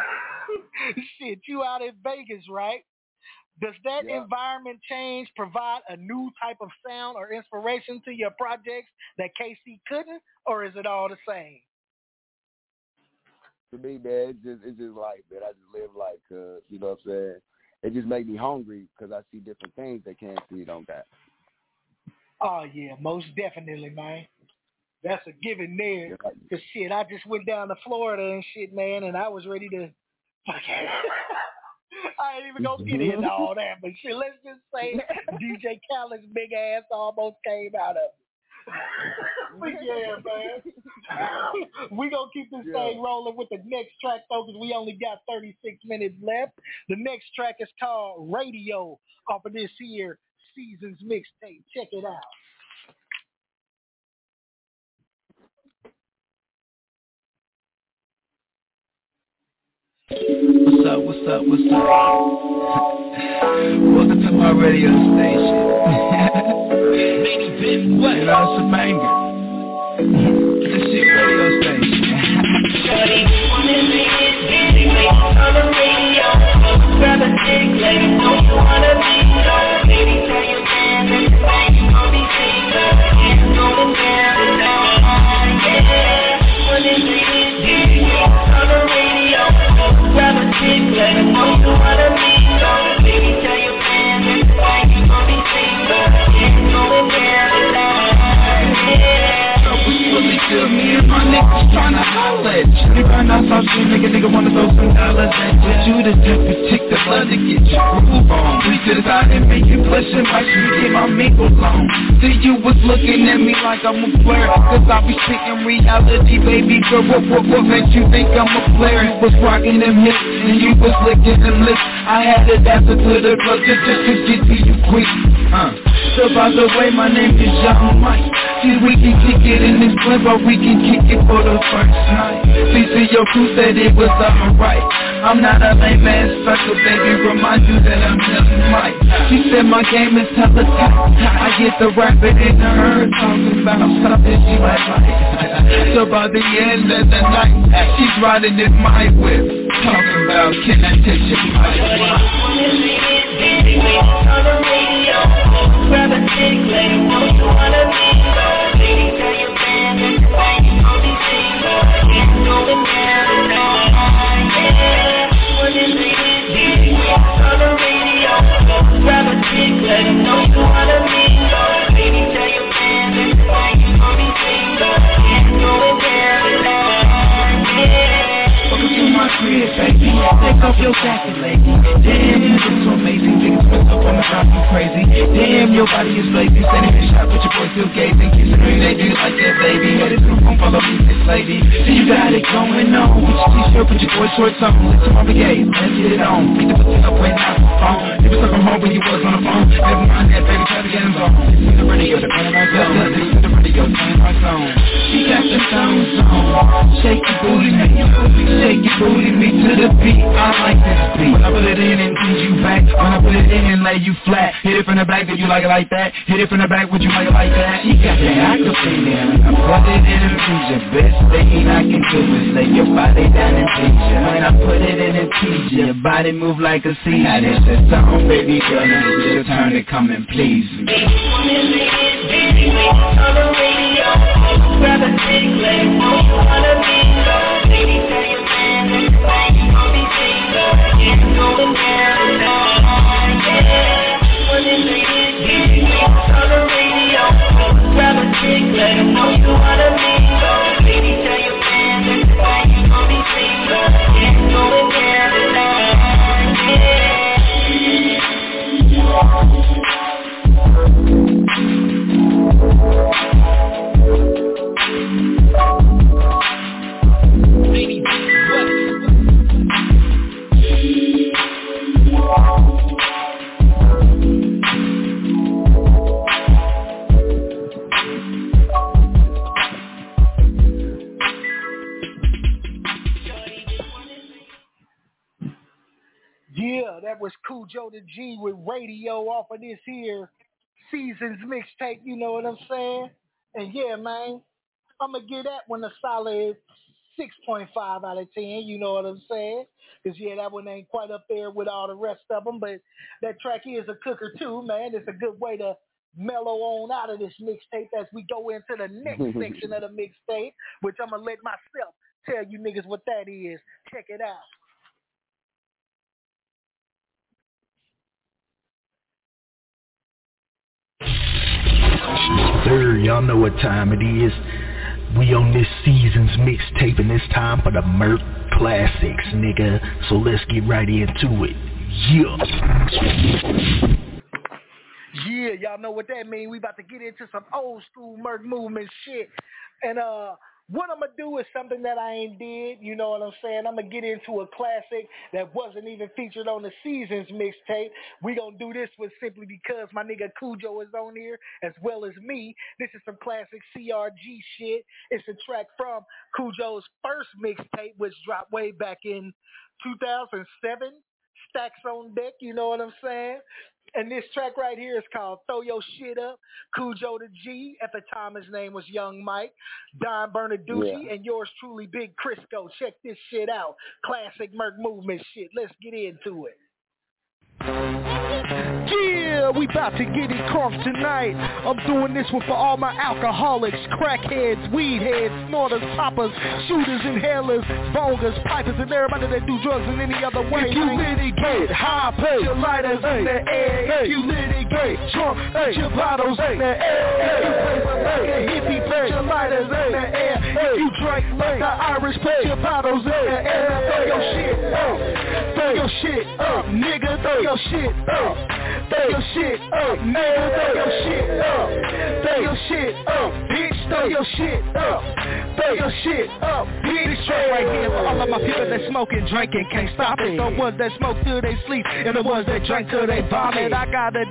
shit, you out in Vegas, right? Does that yeah. environment change provide a new type of sound or inspiration to your projects that K C couldn't, or is it all the same? To me, man, it's just, it's just like, man, I just live like, uh, you know what I'm saying? It just makes me hungry because I see different things that K C don't got. Oh, yeah, most definitely, man. That's a given there. Because, shit, I just went down to Florida and shit, man, and I was ready to fucking... I ain't even gonna get into all that, but shit, let's just say D J Khaled's big ass almost came out of it. But yeah, man. We gonna keep this yeah. thing rolling with the next track, though, because we only got thirty-six minutes left. The next track is called Radio off of this here season's mixtape. Check it out. What's up, what's up, what's up? Welcome to my radio station. Baby bit, what? You know, it's a banger. This shit radio station. Shorty, wanna be it, busy, wait on the radio. Grab a stick, let it know you wanna be so. Baby, tell your man that the thing you gon' be single. It's going down tonight, yeah. Wanna be it, busy, wait on the radio. Grab a stick, let it know you wanna be so. Baby, tell your man that the thing you gon' be single. It's going down tonight, yeah. So we really feel me and my niggas tryna holler at you. You burn out some shit, make a nigga wanna throw some dollars at you. You the type of chick that love to get your groove on. We to the side and make you blush and watch you get my mingle on. See, you was looking at me like I'm a player, cause I be speaking reality, baby girl. What, what, what makes you think I'm a player? You was rocking them hips and you was licking them lips. I had to dance to the club just, just to get to you quick. Uh. So by the way, my name is Young Mike. See, we can kick it in this club, or we can kick it for the first night. See, see, your crew said it was alright. I'm not a lame ass sucker, baby, remind you that I'm Young Mike. She said my game is hella tight. I get the rapping in her talking about something she might like. So by the end of the night, she's riding in my whip, talking about, can I take your mic? On the radio, grab a chick, let him know you wanna be. Baby, tell your man that the way you gon' be single. It's going down tonight, yeah. One in the evening, on the radio, grab a chick, let him know you wanna be. Baby, tell your man that the way you gon' be single. It's going down tonight, yeah. Welcome to my crib, baby. Take off your jacket, lady. Damn, you look so amazing. Niggas what's up on the top, you crazy. Damn, your body is blazing. Standing in shot, but your boy still gazing. Kissing her, they do like that, baby. Headed to the phone, follow me, this lady. See, you got it going on. Put your t-shirt, put your boy shorts on. Listen, Mama Gay, let's get it on. Beat the pussy up, waiting out the phone. You was up from home when you was on the phone. Never mind that, baby, try to get him on. Listen to the radio, the brand my zone. Listen to the radio, turn my zone. She got the sound zone. Shake your booty, me. Shake your booty, me to the beat. I like this beat. When I put it in and send you back. When I put it in and lay you flat. Hit it from the back, did you like it like that? Hit it from the back, would you like it like that? She got that acapella. I put it in and tease you. Best thing I can do is lay your body down and tease you. When I put it in and tease you, your body move like a seizure. Now this is song, baby girl, now it's your turn to come and please me. On the radio, grab a chick, let him know you wanna be. Baby, tell your man that the way you gon' be single. It's going down tonight, yeah. One in the evening, on the radio, grab a chick, let him know you wanna be. Baby, tell your man that the way you gon' be single. It's going down tonight, yeah. Yeah, that was Cujo the G with Radio off of this here Seasons mixtape, you know what I'm saying? And yeah, man, I'm going to give that one a solid six point five out of ten, you know what I'm saying? Because, yeah, that one ain't quite up there with all the rest of them, but that track is a cooker too, man. It's a good way to mellow on out of this mixtape as we go into the next section of the mixtape, which I'm going to let myself tell you niggas what that is. Check it out. Sir, y'all know what time it is. We on this season's mixtape, and it's time for the Merc Classics, nigga. So let's get right into it. Yeah. Yeah, y'all know what that means. We about to get into some old school Merc movement shit. And uh, what I'm going to do is something that I ain't did, you know what I'm saying? I'm going to get into a classic that wasn't even featured on the Seasons mixtape. We going to do this one simply because my nigga Cujo is on here as well as me. This is some classic C R G shit. It's a track from Cujo's first mixtape, which dropped way back in two thousand seven. Stacks on deck, you know what I'm saying? And this track right here is called Throw Your Shit Up. Cujo the G, at the time his name was Young Mike, Don Bernaducci, yeah. And yours truly, Big Crisco. Check this shit out. Classic Merc movement shit. Let's get into it. Yeah, we about to get it crunk tonight. I'm doing this one for all my alcoholics, crackheads, weed heads, snorters, poppers, shooters, inhalers, bongers, pipers, and everybody that do drugs in any other way. If you litigate, high pay, your lighters hey. In the air. Hey. If you litigate, drunk, hey. Your bottles hey. In the air. Hey. You play with like a hippie, pay your lighters hey. In the air. Hey. If you drink like the Irish, pay your bottles in the air. Throw your shit up, throw your shit up, nigga, throw your shit up. Throw your shit up, nigga, throw your shit up. Throw your shit up, bitch, throw your shit up. Throw your shit up, bitch. This track right here for all of my people that smoke and drink and can't stop it. The ones that smoke till they sleep and the ones that drink till they vomit. I gotta do this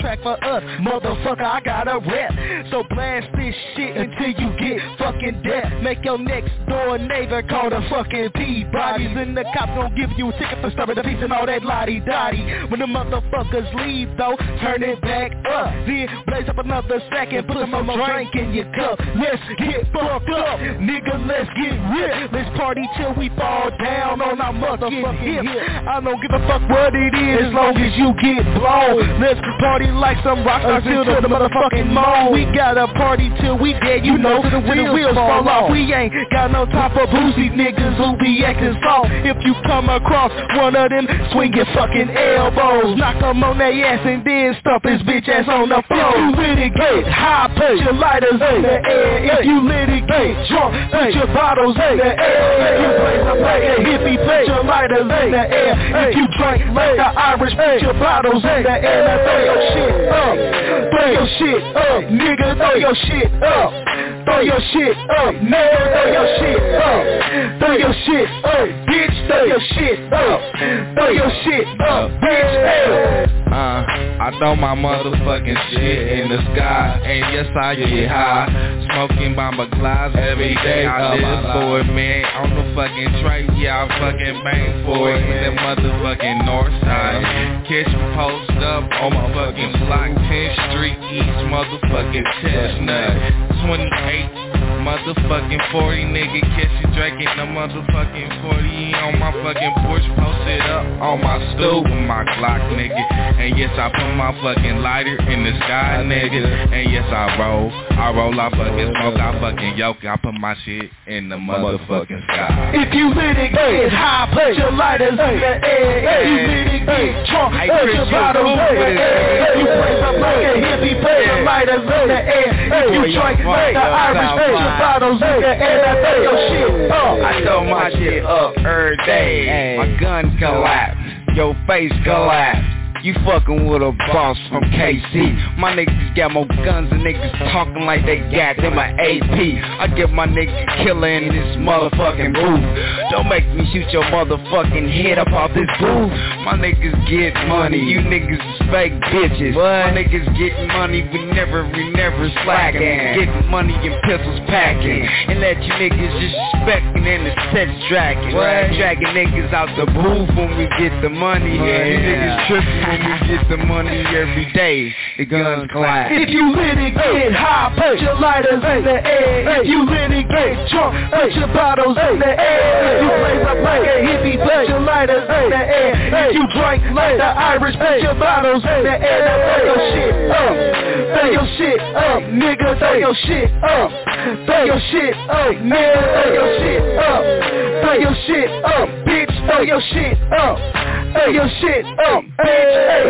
track for us. Motherfucker, I got a rep. So blast this shit until you get fucking deaf. Make your next door neighbor call the fucking P-bodies. And the cops gon' give you a ticket for stopping the peace and all that lottie-dottie. When the motherfuckers leave though, turn it back up. Then blaze up another sack and put some more drink in your cup. Let's get fucked up, nigga, let's get ripped. Let's party till we fall down on our motherfucking hips. I don't give a fuck what it is as long as you get blown. Let's party like some rock stars till the motherfucking moan. We gotta party till we dead, you know, till the wheels fall off. We ain't got no time for boozy niggas who be acting soft. If you come across one of them, swing your fucking elbows. Knock them on their ass and then stump his bitch ass on the floor. If you litigate, high put your lighters in the air. If you litigate, drunk, put your bottles in the air. If you blaze up like a hippie, put your lighters in the air. If you drink like the Irish, put your bottles in the air. Now throw your shit up, throw your shit up, nigga, throw your shit up. Throw your shit up, nigga, throw your shit up. Throw your shit up, bitch, throw your shit up. Throw your shit up, bitch, hey. Uh, I throw my motherfucking shit in the sky, and yes I get high. Smoking bomba glass every day, I live for it, man. On the fucking track, yeah, I fucking bang for it. In the motherfucking north side, catch me post up on my fucking block, tenth Street East, motherfucking Chestnut. twenty-eight, motherfucking forty, nigga, catch you drinking the motherfucking forty on my fucking porch, posted up on my stool with my Glock, nigga. And yes, I put my fucking lighter in the sky, nigga. And yes, I roll, I roll, I fucking smoke, I fucking yoke, I put my shit in the motherfucking sky. If you litigate, high, put your lighters in the air. If you litigate, drunk, put your bottles in the air. If you blaze up like a hippie, put your lighters in the air. If you drink like the Irish, put your bottles in the air. Now throw your shit up. I throw my shit up every day. My gun collapse, your face collapse. You fucking with a boss from K C. My niggas got more guns than niggas talking like they got them an A P. I get my nigga killer in this motherfucking booth. Don't make me shoot your motherfucking head up off this booth. My niggas get money, you niggas is fake bitches. My niggas getting money, we never, we never slacking. Getting money and pistols packing. And let you niggas just respecting and the sex dragging. Dragging niggas out the booth when we get the money. Yeah, you niggas tripping when we get the money every day. The guns clap. If you litigate, high, put your lighters in the air. If you litigate, drunk, put your bottles in the air. If you blaze up like a hippie, put your lighters in the air. If you drink like the Irish, put your bottles in the air. Now throw your shit up, throw your shit up, nigga, throw your shit up. Throw your shit up, nigga, throw your shit up. Throw your shit up, bitch, throw your shit up. Throw your shit up, bitch. Hey.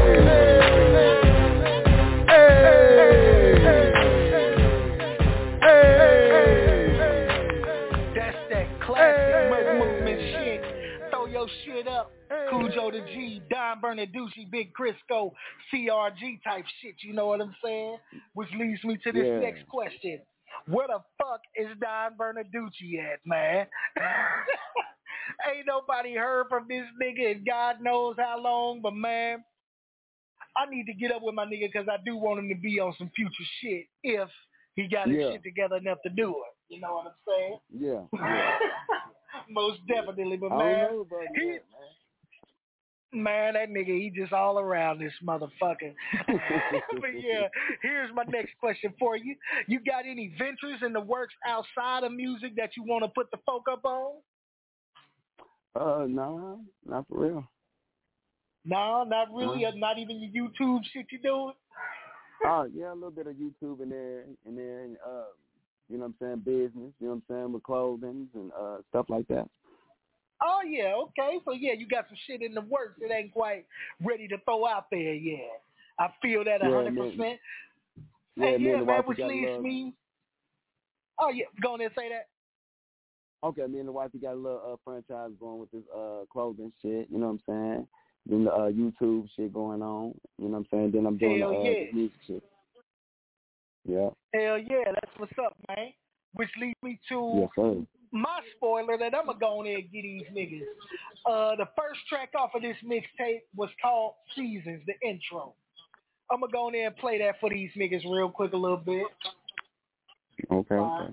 That's that classic murder movement shit. Throw your shit up. Cujo the G, Don Bernaducci, Big Crisco, C R G type shit, you know what I'm saying? Which leads me to this Yeah. next question. Where the fuck is Don Bernaducci at, man? Ain't nobody heard from this nigga in God knows how long, but man, I need to get up with my nigga because I do want him to be on some future shit if he got his Yeah. shit together enough to do it. You know what I'm saying? Yeah. yeah. Most definitely, but I man, don't know about he, that, man. man, that nigga, he just all around this motherfucker. But yeah, here's my next question for you. You got any ventures in the works outside of music that you want to put the folk up on? Uh, no, not for real. No, not really. No. Not even your YouTube shit you doing? Oh, yeah, a little bit of YouTube in there, and then, uh, you know what I'm saying, business, you know what I'm saying, with clothing and uh, stuff like that. Oh, yeah, okay. So, yeah, you got some shit in the works that ain't quite ready to throw out there yet. I feel that Yeah, one hundred percent. Yeah, and me yeah, and the man, wife, which we got a leads little, me... Oh, yeah, go on there and say that. Okay, me and the wife, we got a little uh, franchise going with this uh, clothing shit, you know what I'm saying? Then the uh, YouTube shit going on, you know what I'm saying? Then I'm doing Hell uh, yeah. the music shit. Yeah. Hell yeah, that's what's up, man. Which leads me to Yes, sir. my spoiler that I'm going to go on there and get these niggas. Uh, the first track off of this mixtape was called Seasons, the intro. I'm going to go in there and play that for these niggas real quick a little bit. Okay, okay.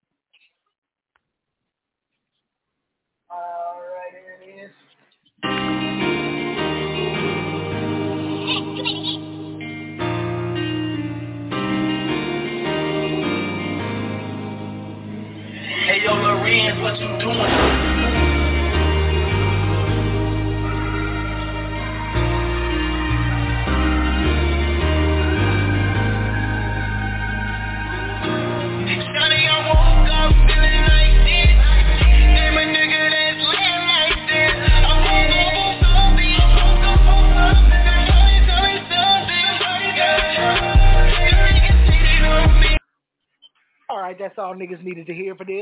All right, here it is. Hey, yo, Lorenz, what you doing? All right, that's all niggas needed to hear for this.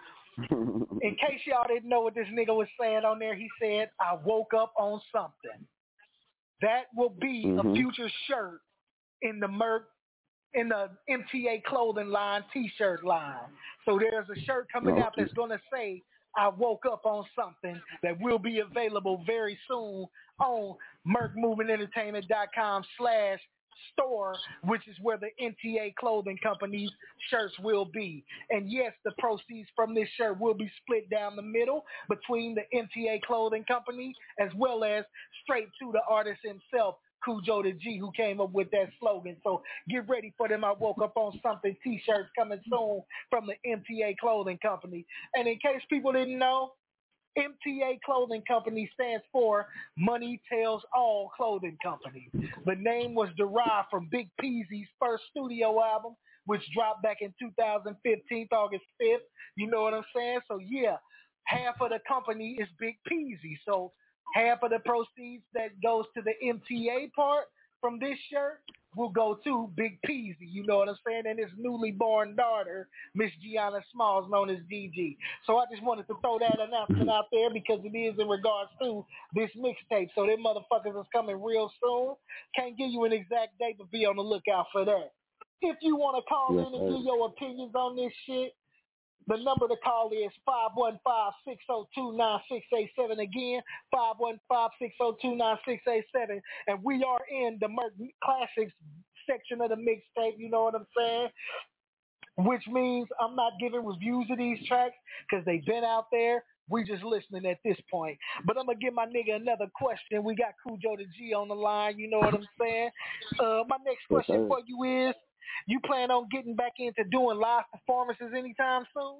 In case y'all didn't know what this nigga was saying on there, he said, I woke up on something. That will be mm-hmm. a future shirt in the Merc, in the M T A clothing line, t-shirt line. So there's a shirt coming okay. out that's going to say, I woke up on something, that will be available very soon on merc movement entertainment dot com slash store, which is where the M T A clothing company's shirts will be. And yes, the proceeds from this shirt will be split down the middle between the M T A clothing company as well as straight to the artist himself, Khujoe the G, who came up with that slogan. So get ready for them I woke up on something t-shirts coming soon from the M T A clothing company. And in case people didn't know, M T A Clothing Company stands for Money Tells All Clothing Company. The name was derived from Big Peasy's first studio album, which dropped back in two thousand fifteen, August fifth. You know what I'm saying? So yeah, half of the company is Big Peasy. So half of the proceeds that goes to the M T A part from this shirt will go to Big Peasy, you know what I'm saying, and his newly born daughter, Miss Gianna Smalls, known as Gigi. So I just wanted to throw that announcement out there because it is in regards to this mixtape. So them motherfuckers is coming real soon. Can't give you an exact date, but be on the lookout for that. If you want to call yes, in and give your opinions on this shit, the number to call is five one five, six oh two, nine six eight seven. Again, five one five, six oh two, nine six eight seven. And we are in the Merc Classics section of the mixtape, you know what I'm saying? Which means I'm not giving reviews of these tracks because they've been out there. We just listening at this point. But I'm going to give my nigga another question. We got Khujoe the G on the line, you know what I'm saying? Uh, my next question for you is, you plan on getting back into doing live performances anytime soon?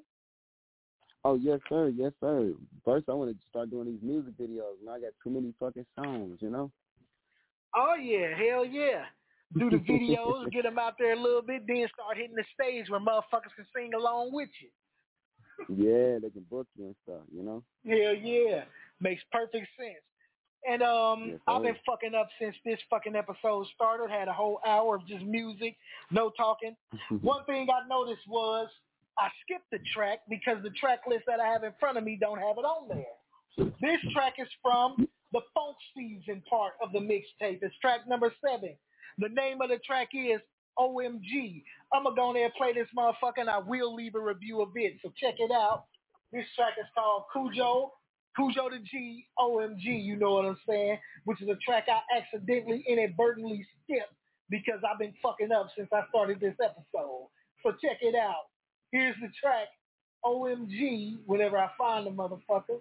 Oh, yes, sir. Yes, sir. First, I wanted to start doing these music videos, and I got too many fucking songs, you know? Oh, yeah. Hell yeah. Do the videos, get them out there a little bit, then start hitting the stage where motherfuckers can sing along with you. Yeah, they can book you and stuff, you know? Hell yeah. Makes perfect sense. And um, yes, I've been fucking up since this fucking episode started. Had a whole hour of just music, no talking. One thing I noticed was I skipped the track because the track list that I have in front of me don't have it on there. This track is from the Funk Season part of the mixtape. It's track number seven. The name of the track is O M G. I'm going to go in there and play this motherfucker, and I will leave a review of it. So check it out. This track is called Khujoe. Khujoe the G, O M G, you know what I'm saying, which is a track I accidentally, inadvertently skipped because I've been fucking up since I started this episode. So check it out. Here's the track, O M G, whenever I find the motherfucker.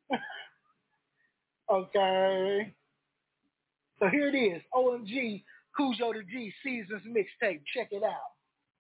Okay. So here it is, O M G, Khujoe the G, Seasons Mixtape. Check it out.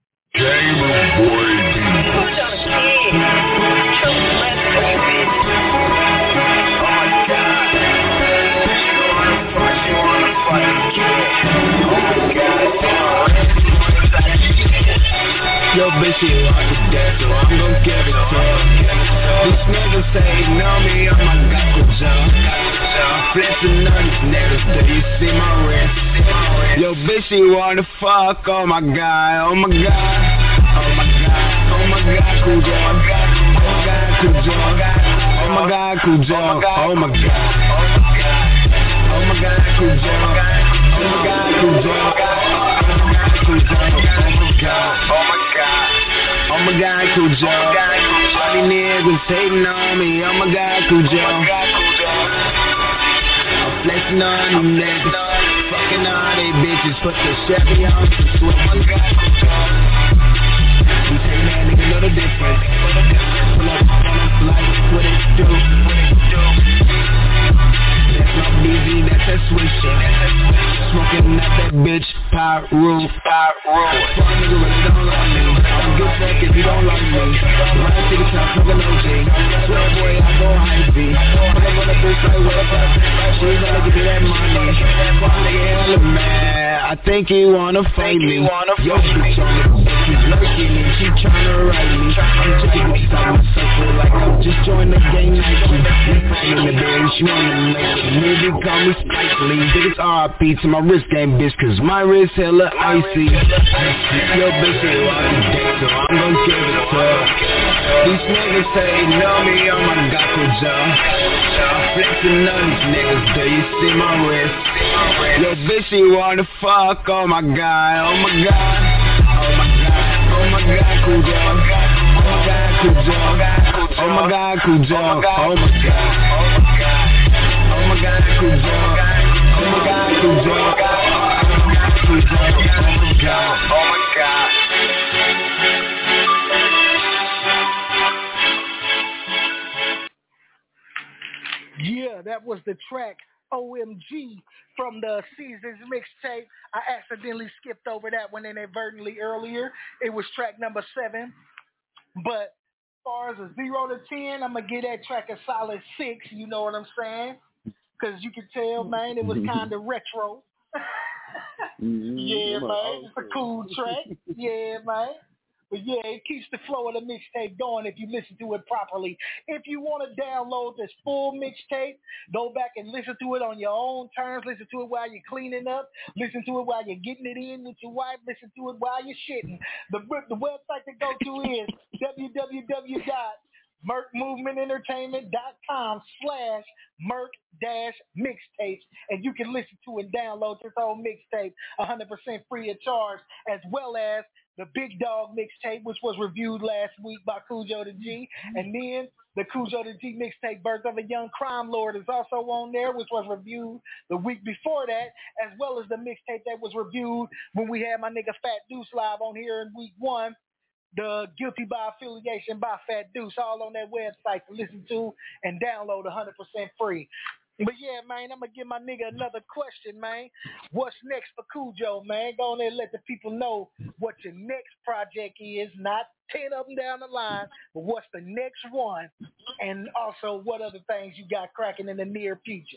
Yo, bitch, you are the death, so I'm gon' give it to her. These niggas say, know me, I'm a gato jump. I'm flexing on these niggas till you see my wrist. Yo, bitch, you wanna fuck, oh my god, oh my god. Oh my god, oh my god, Khujoe. Oh my god, Khujoe. Oh my god, Khujoe. Oh my god. Oh my god, Khujoe. Oh my god, Khujoe. Oh my god, Khujoe. Oh my god. Oh my god, Khujoe. All these niggas hating on me. Oh my god, Khujoe. I'm flexing on them niggas. fucking all they bitches, put the Chevy on, swear my God, we take that nigga know the difference. Pull up on them like what it do, what it do. That's my B Z, that's that swisher. Smoking at that bitch, Pyro, Pyro. Fuck nigga really don't like me. I'm good fuck if you don't like me. Right to the top, smoking O J. Swear boy, I go hypey. Pull up on the bitch like what up. She gonna give me that money. Fuck nigga hella mad. I think he wanna fight me. Yo bitch on the she's lurking and she tryna write me. I'm taking bitches out my circle like I'm just joined the gang Nike. We fighting in the bed, she wanna make it. Movie call me Spike Lee. Biggest R I P to my wrist game, bitch, cause my wrist hella icy. Yo bitch ain't walking dick, so I'm gon' give it to her. These niggas say know me, oh my God, good job. I'm flexing on these niggas, do you see my wrist? Yo bitch, she wanna fuck, oh my God, oh my God. Oh my God, oh my God, cool job. Oh my God, cool job. Oh my God, cool job. Oh my God. Oh my God, cool job. Oh my God, cool job. Oh my God, cool job. Oh my God. Oh my God. Yeah, that was the track O M G from the Caesars mixtape. I accidentally skipped over that one inadvertently earlier. It was track number seven. But as far as a zero to ten, I'm going to give that track a solid six. You know what I'm saying? Because you can tell, man, it was kind of retro. mm-hmm. Yeah, man. It's a cool track. Yeah, man. But yeah, it keeps the flow of the mixtape going if you listen to it properly. If you want to download this full mixtape, go back and listen to it on your own terms. Listen to it while you're cleaning up. Listen to it while you're getting it in with your wife. Listen to it while you're shitting. The, the website to go to is w w w dot merc movement entertainment dot com slash merc dash mixtapes, and you can listen to and download this whole mixtape one hundred percent free of charge, as well as the Big Dog mixtape, which was reviewed last week by Cujo the G, and then the Cujo the G mixtape, Birth of a Young Crime Lord, is also on there, which was reviewed the week before that, as well as the mixtape that was reviewed when we had my nigga Fat Deuce live on here in week one, the Guilty by Affiliation by Fat Deuce, all on that website to listen to and download one hundred percent free. But yeah, man, I'm going to give my nigga another question, man. What's next for Cujo, man? Go on there and let the people know what your next project is, not ten of them down the line, but what's the next one, and also what other things you got cracking in the near future.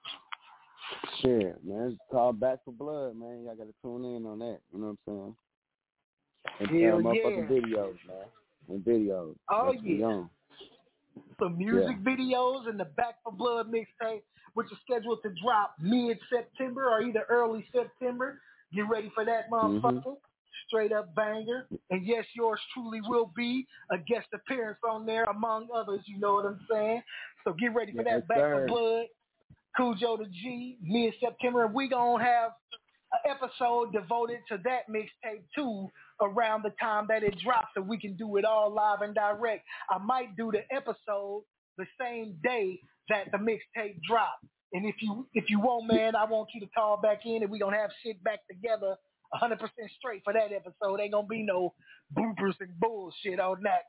Shit, man, it's called Back for Blood, man. Y'all got to tune in on that, you know what I'm saying? And Hell uh, motherfucking yeah. videos, man. And videos. Oh, That's yeah. Some music yeah. videos and the Back for Blood mixtape, which is scheduled to drop mid-September or either early September. Get ready for that, motherfucker. Mm-hmm. Straight up banger. And yes, yours truly will be a guest appearance on there, among others, you know what I'm saying? So get ready for yes, that Back sir. for Blood, Cujo the G, mid-September. And we going to have an episode devoted to that mixtape, too, around the time that it drops, so we can do it all live and direct. I might do the episode the same day that the mixtape drops. And if you if you want, man, I want you to call back in and we're going to have shit back together one hundred percent straight for that episode. Ain't going to be no bloopers and bullshit on that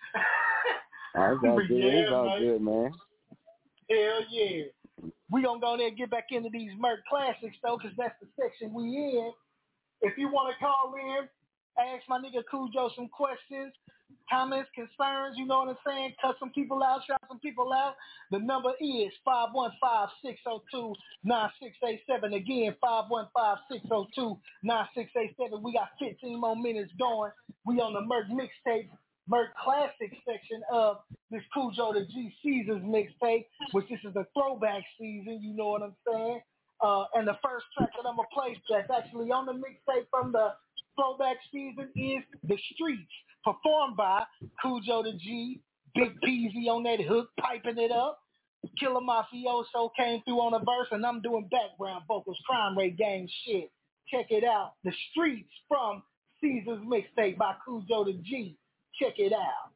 one. That's all good. Yeah, it's all man. good, man. Hell yeah. We're going to go there and get back into these Merc Classics, though, because that's the section we in. If you want to call in, ask my nigga Cujo some questions, comments, concerns, you know what I'm saying? Cut some people out, shout some people out. The number is five one five, six oh two, nine six eight seven. Again, five one five, six oh two, nine six eight seven. We got fifteen more minutes going. We on the Merc mixtape, Merc Classic section of this Cujo the G Caesars mixtape, which this is the throwback season, you know what I'm saying? Uh, and the first track that I'm going to play that's actually on the mixtape from the throwback season is The Streets, performed by Cujo the G, Big Peasy on that hook, piping it up. Killer Mafioso came through on a verse, and I'm doing background vocals, crime rate gang shit. Check it out. The Streets from Caesars mixtape by Cujo the G. Check it out.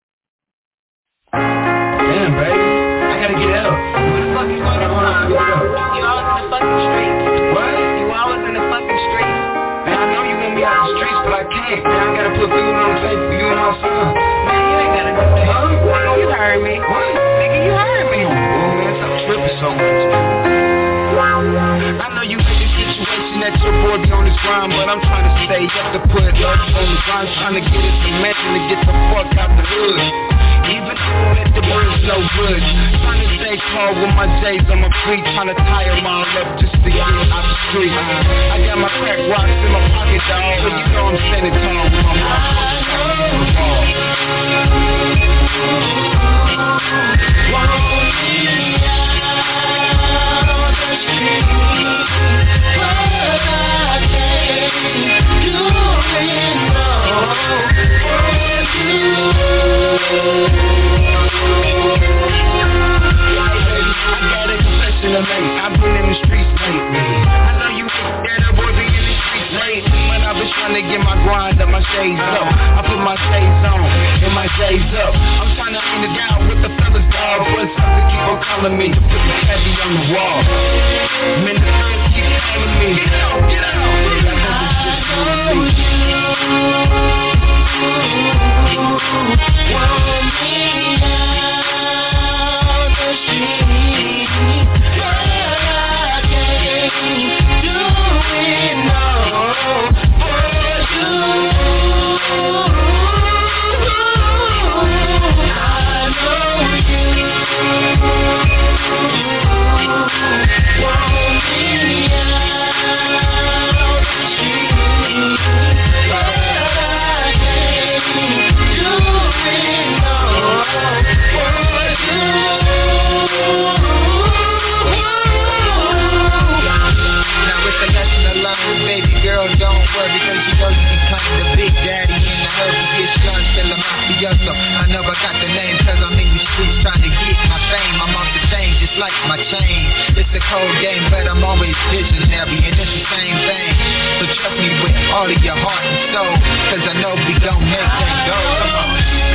Damn, baby. I gotta get out. What the fuck is going on? You're all in the fucking streets. What? You I know you in this situation that your boy be on his grind, but I'm trying to stay up to put love on the grind, trying to get it to mansion to get the fuck out the hood. Even though that the word's no good, trying to stay calm with my J's on my feet, trying to tire mine up just to get out the street. I got my crack rocks in my pocket, dog, but you know I'm standing tall with my motherfuckers. I've been in the streets lately. I know you that a boy be in the streets lately, but I've been trying to get my grind up, my shades up. I put my shades on and my shades up. I'm trying to end it down with the fellas, dog, but something keep on calling me to put the heavy on the wall. Man, the fans keep calling me. Get out, get out. I know I got the name cause I'm in the streets trying to get my fame. I'm off the chain just like my chain. It's a cold game but I'm always visionary and it's the same thing. So trust me with all of your heart and soul, cause I know we gon' make that go. Come on.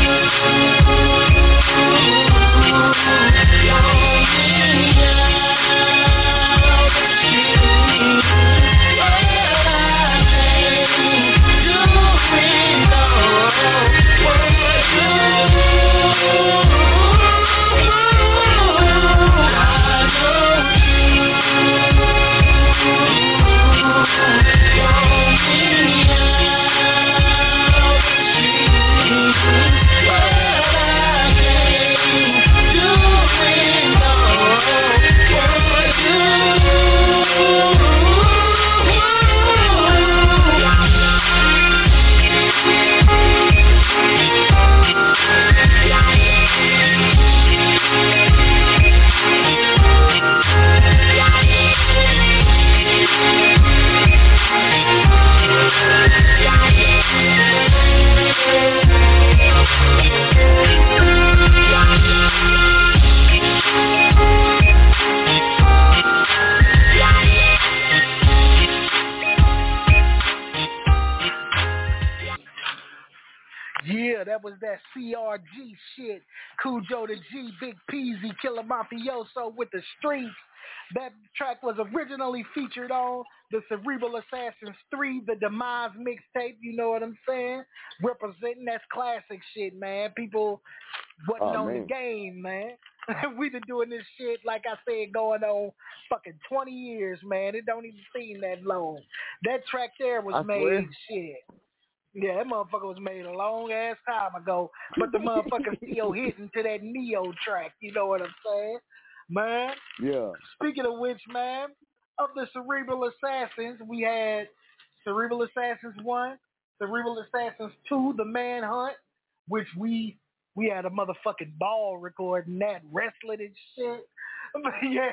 That was that C R G shit. Cujo the G, Big Peasy, Killer Mafioso with the streets. That track was originally featured on the Cerebral Assassins three, the Demise mixtape, you know what I'm saying? Representing, that's classic shit, man. People wasn't oh, on man. the game, man. We've been doing this shit, like I said, going on fucking twenty years, man. It don't even seem that long. That track there was I made swear. shit. Yeah, that motherfucker was made a long ass time ago, but the motherfucker still hitting to that Neo track. You know what I'm saying, man? Yeah. Speaking of which, man, of the Cerebral Assassins, we had Cerebral Assassins one, Cerebral Assassins two, The Manhunt, which we we had a motherfucking ball recording that, wrestling and shit. But yeah,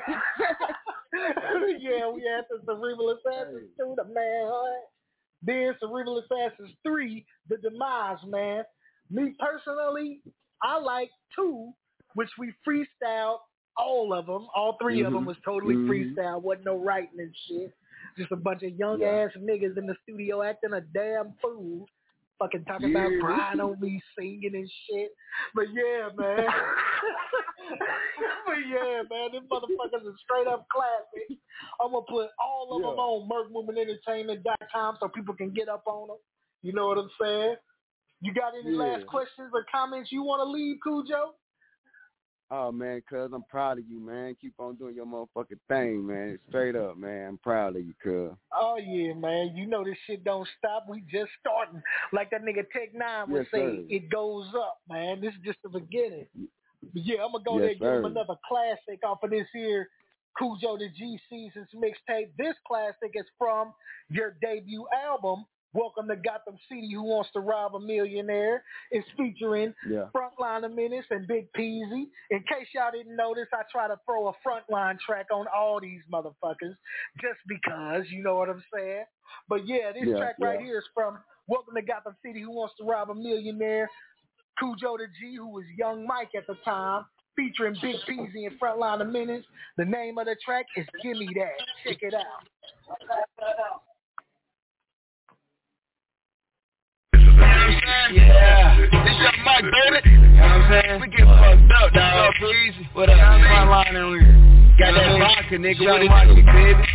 yeah, we had the Cerebral Assassins two, The Manhunt. Then Cerebral Assassins three, The Demise, man. Me personally, I like two, which we freestyled all of them. All three mm-hmm. of them was totally mm-hmm. freestyle. Wasn't no writing and shit. Just a bunch of young yeah. ass niggas in the studio acting a damn fool. Fucking talking yeah. about crying on me, singing and shit. But yeah, man. But yeah, man, them motherfuckers are straight up classic. I'm going to put all of yeah. them on merc movement entertainment dot com so people can get up on them. You know what I'm saying? You got any yeah. last questions or comments you want to leave, Cujo? Oh, man, cuz, I'm proud of you, man. Keep on doing your motherfucking thing, man. Straight up, man. I'm proud of you, cuz. Oh, yeah, man. You know this shit don't stop. We just starting. Like that nigga Tech Nine would Yes, say, sir. it goes up, man. This is just the beginning. But yeah, I'm going to go Yes, there and give him sir. another classic off of this here Cujo the G Seasons mixtape. This classic is from your debut album, Welcome to Gotham City, Who Wants to Rob a Millionaire. It's featuring Yeah. Frontline Menace and Big Peasy. In case y'all didn't notice, I try to throw a Frontline track on all these motherfuckers just because, you know what I'm saying? But yeah, this Yeah, track yeah. right here is from Welcome to Gotham City, Who Wants to Rob a Millionaire. Cujo the G, who was Young Mike at the time, featuring Big Peasy and Frontline Menace. The name of the track is Gimme That. Check it out. Yeah, this Young Mike, baby. You know what I'm saying? We get fucked up, dog. So easy. What up? Frontline in here. Got that vodka, nigga. What it do, baby?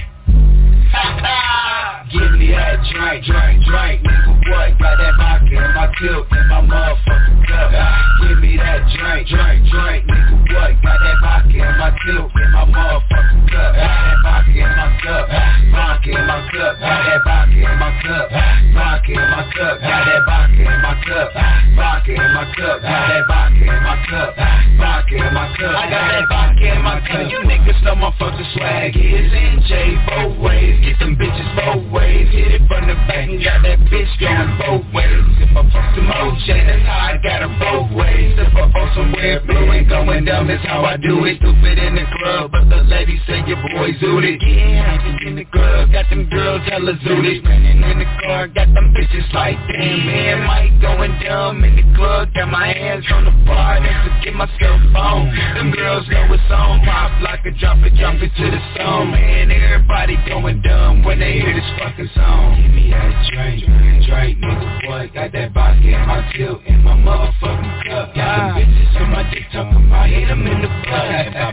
Give me that drink, drink, drink, nigga, what? Got that vodka in my tilt in my motherfucking cup. Give me that drink, drink, drink, nigga, what? Got that vodka in my tilt in my motherfucking cup. Got that vodka in my cup, vodka in my cup. Got that vodka in my cup, vodka in my cup. Got that vodka in my cup, vodka in my cup. Got that vodka in my cup, vodka in my cup. I got that vodka in my cup. You niggas know my fucking swag is N J both ways. Get them bitches both ways. Hit it from the back and got that bitch going both ways. If I fuck some O J, that's how I got her both ways. If I fuck somewhere blue and going down, that's how I do it. Stupid in the club, but the ladies say your boy zooted. Yeah, happy in the club, got them girls hella zooted. Running in the car, got them bitches like damn. Man, Mike going dumb in the club, got my hands on the bar, next to get myself on. Them girls know it's on, pop like a drop it, jump it to the song. Man, everybody going dumb when they hear this fucking song. Give me that drink, drink, nigga, boy. Got that vodka in my tilt in my motherfucking cup. Got some bitches on my dick talking about hit them in the butt.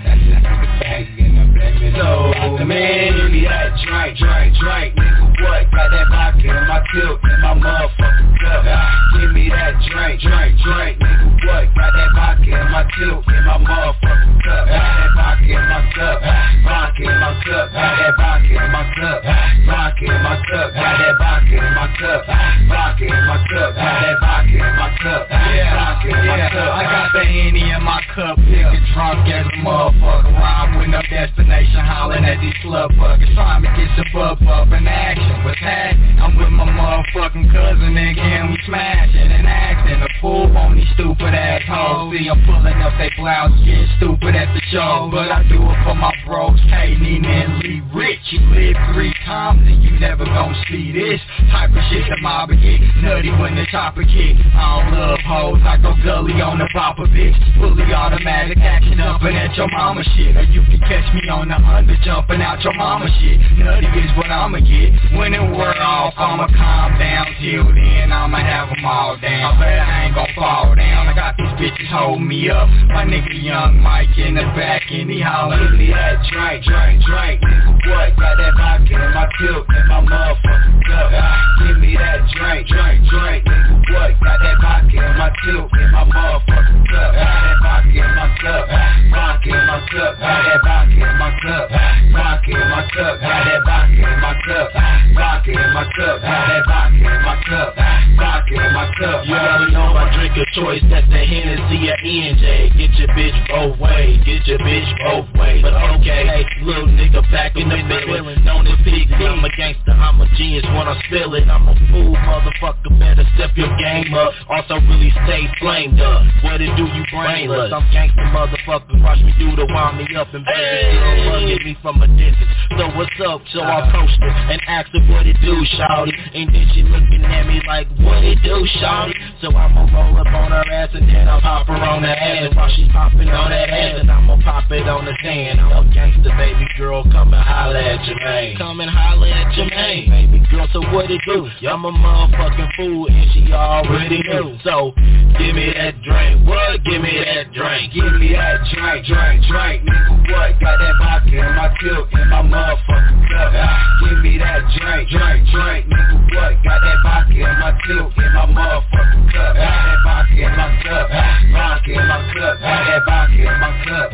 So, man, give me that drink, drink, drink, nigga, what? Got that vodka in my tilt in my motherfucking cup. Give me that drink, drink, drink, nigga, what? Got that vodka in my tilt in my motherfucking cup. Got that vodka in my cup, vodka in my cup. Got that vodka in my cup, vodka in my cup. Got that vodka in my cup, vodka in my cup. Got that vodka in my cup, vodka in my cup. I got the Henny in my cup, nigga, drunk as a motherfucker. Rhyme with no destination, hollering at these club fuckers, trying to get some buff up in action. What's happening? I'm with my motherfucking cousin, nigga, and we smashing and acting a fool on these stupid assholes. See, I'm pulling up they blouses, getting stupid at the show, but I do it for my bros, K, Nina, and Lee Rich. You live three times and you never gon' see this type of shit. The mob get nutty when the chopper kick. I don't love hoes, I go gully on the popper bitch. Fully automatic action up and at your mama shit. Or you can catch me on the under jumping out your mama shit. Nutty is what I'ma get. When it wear off, I'ma calm down. Till then, I'ma have them all down. I bet I ain't gon' fall down. I got these bitches holding me up. My nigga Young Mike in the back and he hollering. Give me that drink, drink, drink, nigga, what? Got that vodka in my tilt in my motherfucking cup. Give me that drink, drink, drink, nigga, what? Got that vodka in my tilt in my motherfucking cup. Got that vodka in my cup, vodka in my cup. Got that vodka in my cup, vodka in my cup. Got that vodka in my cup, vodka in my cup. Got that vodka in my cup, vodka in my cup. You already know my drink of choice, that's the Hennessy or N J. Get your bitch both ways, get your bitch both ways. But okay, hey, little nigga back in the building, known as Big D. I'm a gangster, I'm a genius when I spill it. I'm a fool, motherfucker, better step your game up. Also really stay flamed up. What it do, you brainless? I'm gangster, motherfucker, watch me do the wind me up and baby girl mugging me from a distance. So what's up? So I approached her and asked her what it do, shawty. And then she looking at me like, what it do, shawty? So I'ma roll up on her ass and then I'll pop her on the ass. And while she popping on that ass, and I'ma pop it on the sand. I'm a gangster, baby girl, come and holla at Jermaine. Come and holla at Jermaine, baby girl. So what it do? I'm a motherfucking fool and she already knew. So give me that drink, what? Give me that drink. Give me that drink, drink, drink, nigga, what? Got that vodka in my tilt in my motherfucking cup. Give me that drink, drink, drink, nigga, what? Got that vodka in my tilt in my motherfucking cup. Got that vodka in my cup, vodka in my cup. Got that vodka in my cup,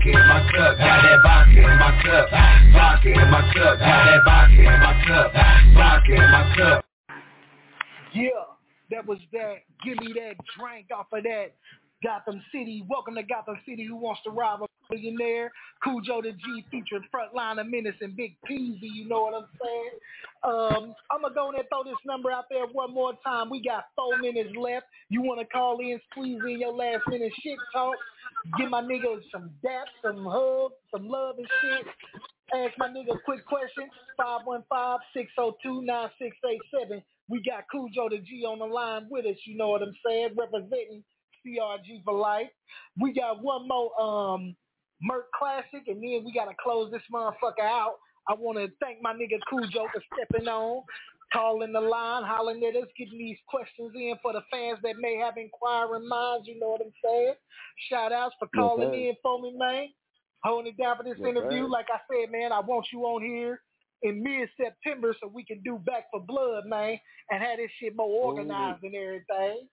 vodka in my cup, got that vodka in my cup, vodka in my cup, got that vodka in my cup, vodka in my cup. Yeah, that was that. Give me that drink off of that. Gotham City. Welcome to Gotham City. Who wants to rob a millionaire? Cujo the G featuring Frontline of Menace and Big Peasy. You know what I'm saying? Um, I'm going to go in and throw this number out there one more time. We got four minutes left. You want to call in, squeeze in your last minute shit talk. Give my nigga some dap, some hug, some love and shit. Ask my nigga a quick question. five one five, six oh two, nine six eight seven. We got Cujo the G on the line with us. You know what I'm saying? Representing C R G for life. We got one more um, Merc Classic, and then we got to close this motherfucker out. I want to thank my nigga Cujo for stepping on, calling the line, hollering at us, getting these questions in for the fans that may have inquiring minds. You know what I'm saying? Shout outs for calling yes, in for me, man. Holding it down for this yes, interview. Sir. Like I said, man, I want you on here in mid-September so we can do Back for Blood, man, and have this shit more organized Ooh. and everything.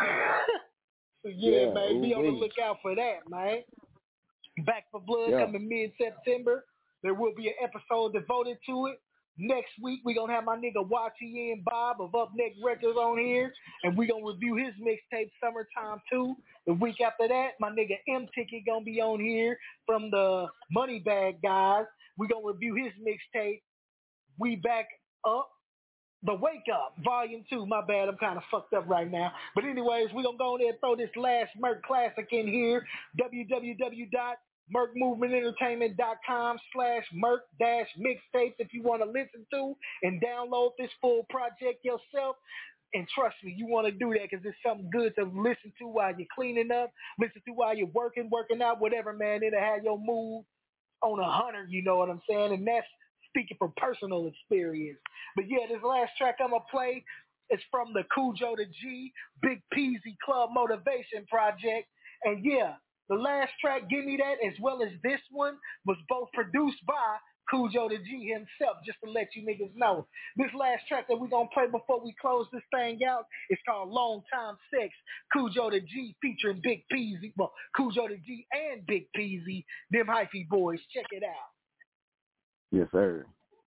So yeah, yeah, man, be on the lookout for that, man. Back for Blood yeah. coming mid-September. There will be an episode devoted to it. Next week, we're going to have my nigga Y T N Bob of Up Next Records on here, and we're going to review his mixtape Summertime two. The week after that, my nigga M-Ticket going to be on here from the Money Bag guys. We're going to review his mixtape, We Back Up. The Wake Up, Volume two. My bad, I'm kind of fucked up right now. But anyways, we're going to go in there and throw this last Merc Classic in here. w w w dot merc movement entertainment dot com slash merc dash mixtapes if you want to listen to and download this full project yourself. And trust me, you want to do that because it's something good to listen to while you're cleaning up, listen to while you're working, working out, whatever, man. It'll have your mood on a hundred, you know what I'm saying? And that's speaking from personal experience. But yeah, this last track I'm going to play is from the Cujo the G, Big Peasy Club Motivation Project. And yeah, the last track, Give Me That, as well as this one, was both produced by Cujo the G himself, just to let you niggas know. This last track that we're going to play before we close this thing out is called Long Time Sex, Cujo the G featuring Big Peasy. Well, Cujo the G and Big Peasy, them hyphy boys. Check it out. Yes, sir.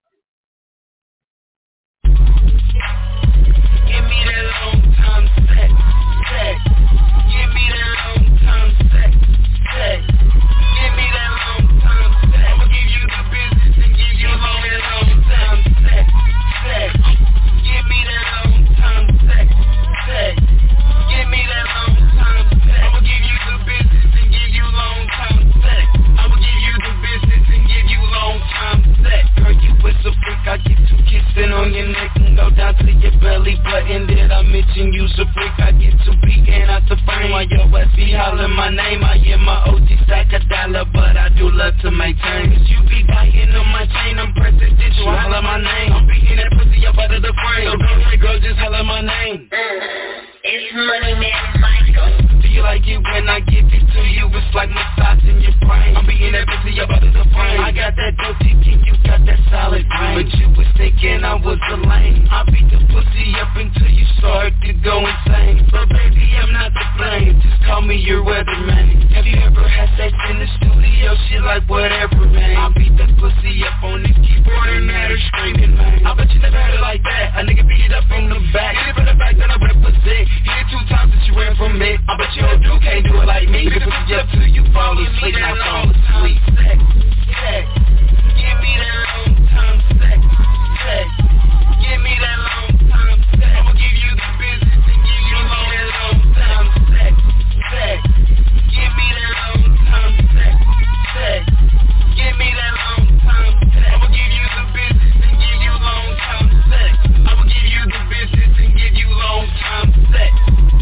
Give me that long time sex, sex. Give me that long time sex, sex. Give me that long time sex. I'ma give you the business and give you long that long time sex, sex. Give me that long time sex, sex. Give me that long time sex. I'ma give you the business and give you long time sex. I'ma give you the business and give you long time sex. Girl, you was a freak, I get two kissing on your neck and go down to your belly button. Did I mention you's a freak? I get two beating out the frame while your ass be hollering my name. I hear my O G stack a dollar, but I do love to maintain. Cause you be biting on my chain, I'm presidential, holler my name. I'm beating that pussy up out of the frame. So don't say girl, just holler my name. Mm, it's Money Man Michael. Do you like it when I give it to you? It's like massaging your brain. I'm beating that pussy up out of the frame. I got that dope T P, you got that solid brain. But you was thinking I was a lame. I beat the pussy up until you start to go insane. But baby, I'm not to blame. Just call me your weatherman. Have you ever had sex in the studio? Shit like whatever, man. I beat the pussy up on the keyboard and had her screaming, man. I bet you never had it like that. A nigga beat it up from the back. Hit it from the back, then I put a pussy. Hit it two times since you ran from me. I bet you old dude can't do it like me. Beat the pussy up till you fall asleep. Now fall asleep. Sex, sex. Give me that long time sex, sex. Give me that long time sex. I'ma give you the business and give you all that long time sex, sex. Give me that long time sex, sex. Give me that long time sex. I'ma give you the business and give you long time sex. I'ma give you the business and give you long time sex.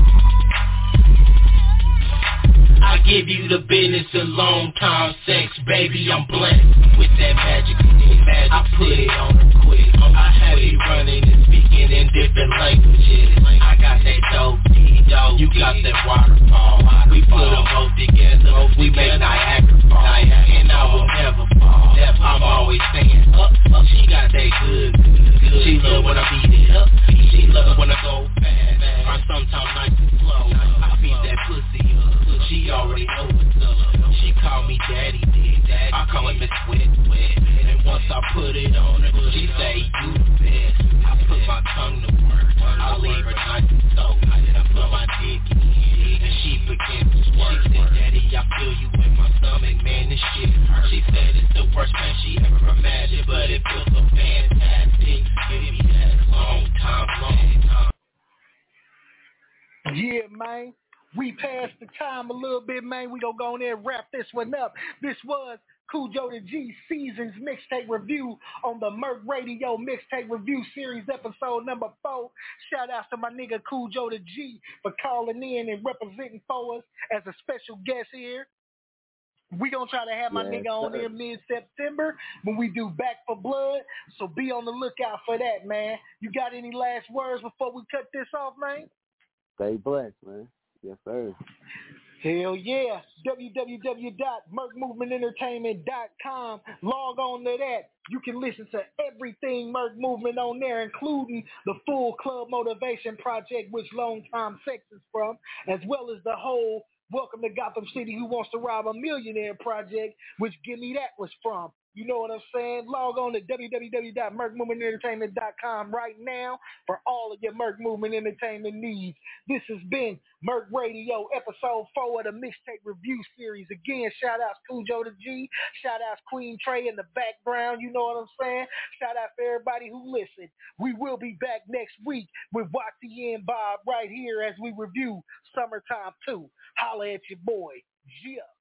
I give you the business and long time sex, baby. I'm blessed with that magic. magic. I put it on her quick. I have you running and speaking in different languages. I got that dope, dope. You got that waterfall. We put them both together. We make Niagara fall. And I will never fall. I'm always saying up, up. She got that good, good. She love when I beat it up. She love when I go fast. Or sometimes nice and slow. I beat that pussy up. She already know what's up. She call me daddy. put it on her. She say you the best. I put my tongue to work. I leave her nice and soft. Then I put my dick in it, and she began to squirt. She said, Daddy, I feel you in my stomach, man, this shit hurt. She said it's the worst pain she ever imagined, but it feels so fantastic. Give me that long time, long time. Yeah, man. We passed the time a little bit, man. We gonna go in there and wrap this one up. This was Cujo the G Seasons Mixtape Review on the Merc Radio Mixtape Review Series, episode number four. Shout out to my nigga Cujo the G for calling in and representing for us as a special guest here. We gonna try to have my yes, nigga on here mid-September when we do Back for Blood, so be on the lookout for that, man. You got any last words before we cut this off, man? Stay blessed, man. Yes, sir. Hell yeah. w w w dot merc movement entertainment dot com. Log on to that. You can listen to everything Merc Movement on there, including the full Club Motivation Project, which Long Time Sex is from, as well as the whole Welcome to Gotham City Who Wants to Rob a Millionaire project, which Gimme That was from. You know what I'm saying? Log on to w w w dot merc movement entertainment dot com right now for all of your Merc Movement Entertainment needs. This has been Merc Radio, episode four of the Mixtape Review Series. Again, shout out Cujo the G. Shout out Queen Trey in the background. You know what I'm saying? Shout out for everybody who listened. We will be back next week with Watsy and Bob right here as we review Summertime two. Holla at your boy. Yeah.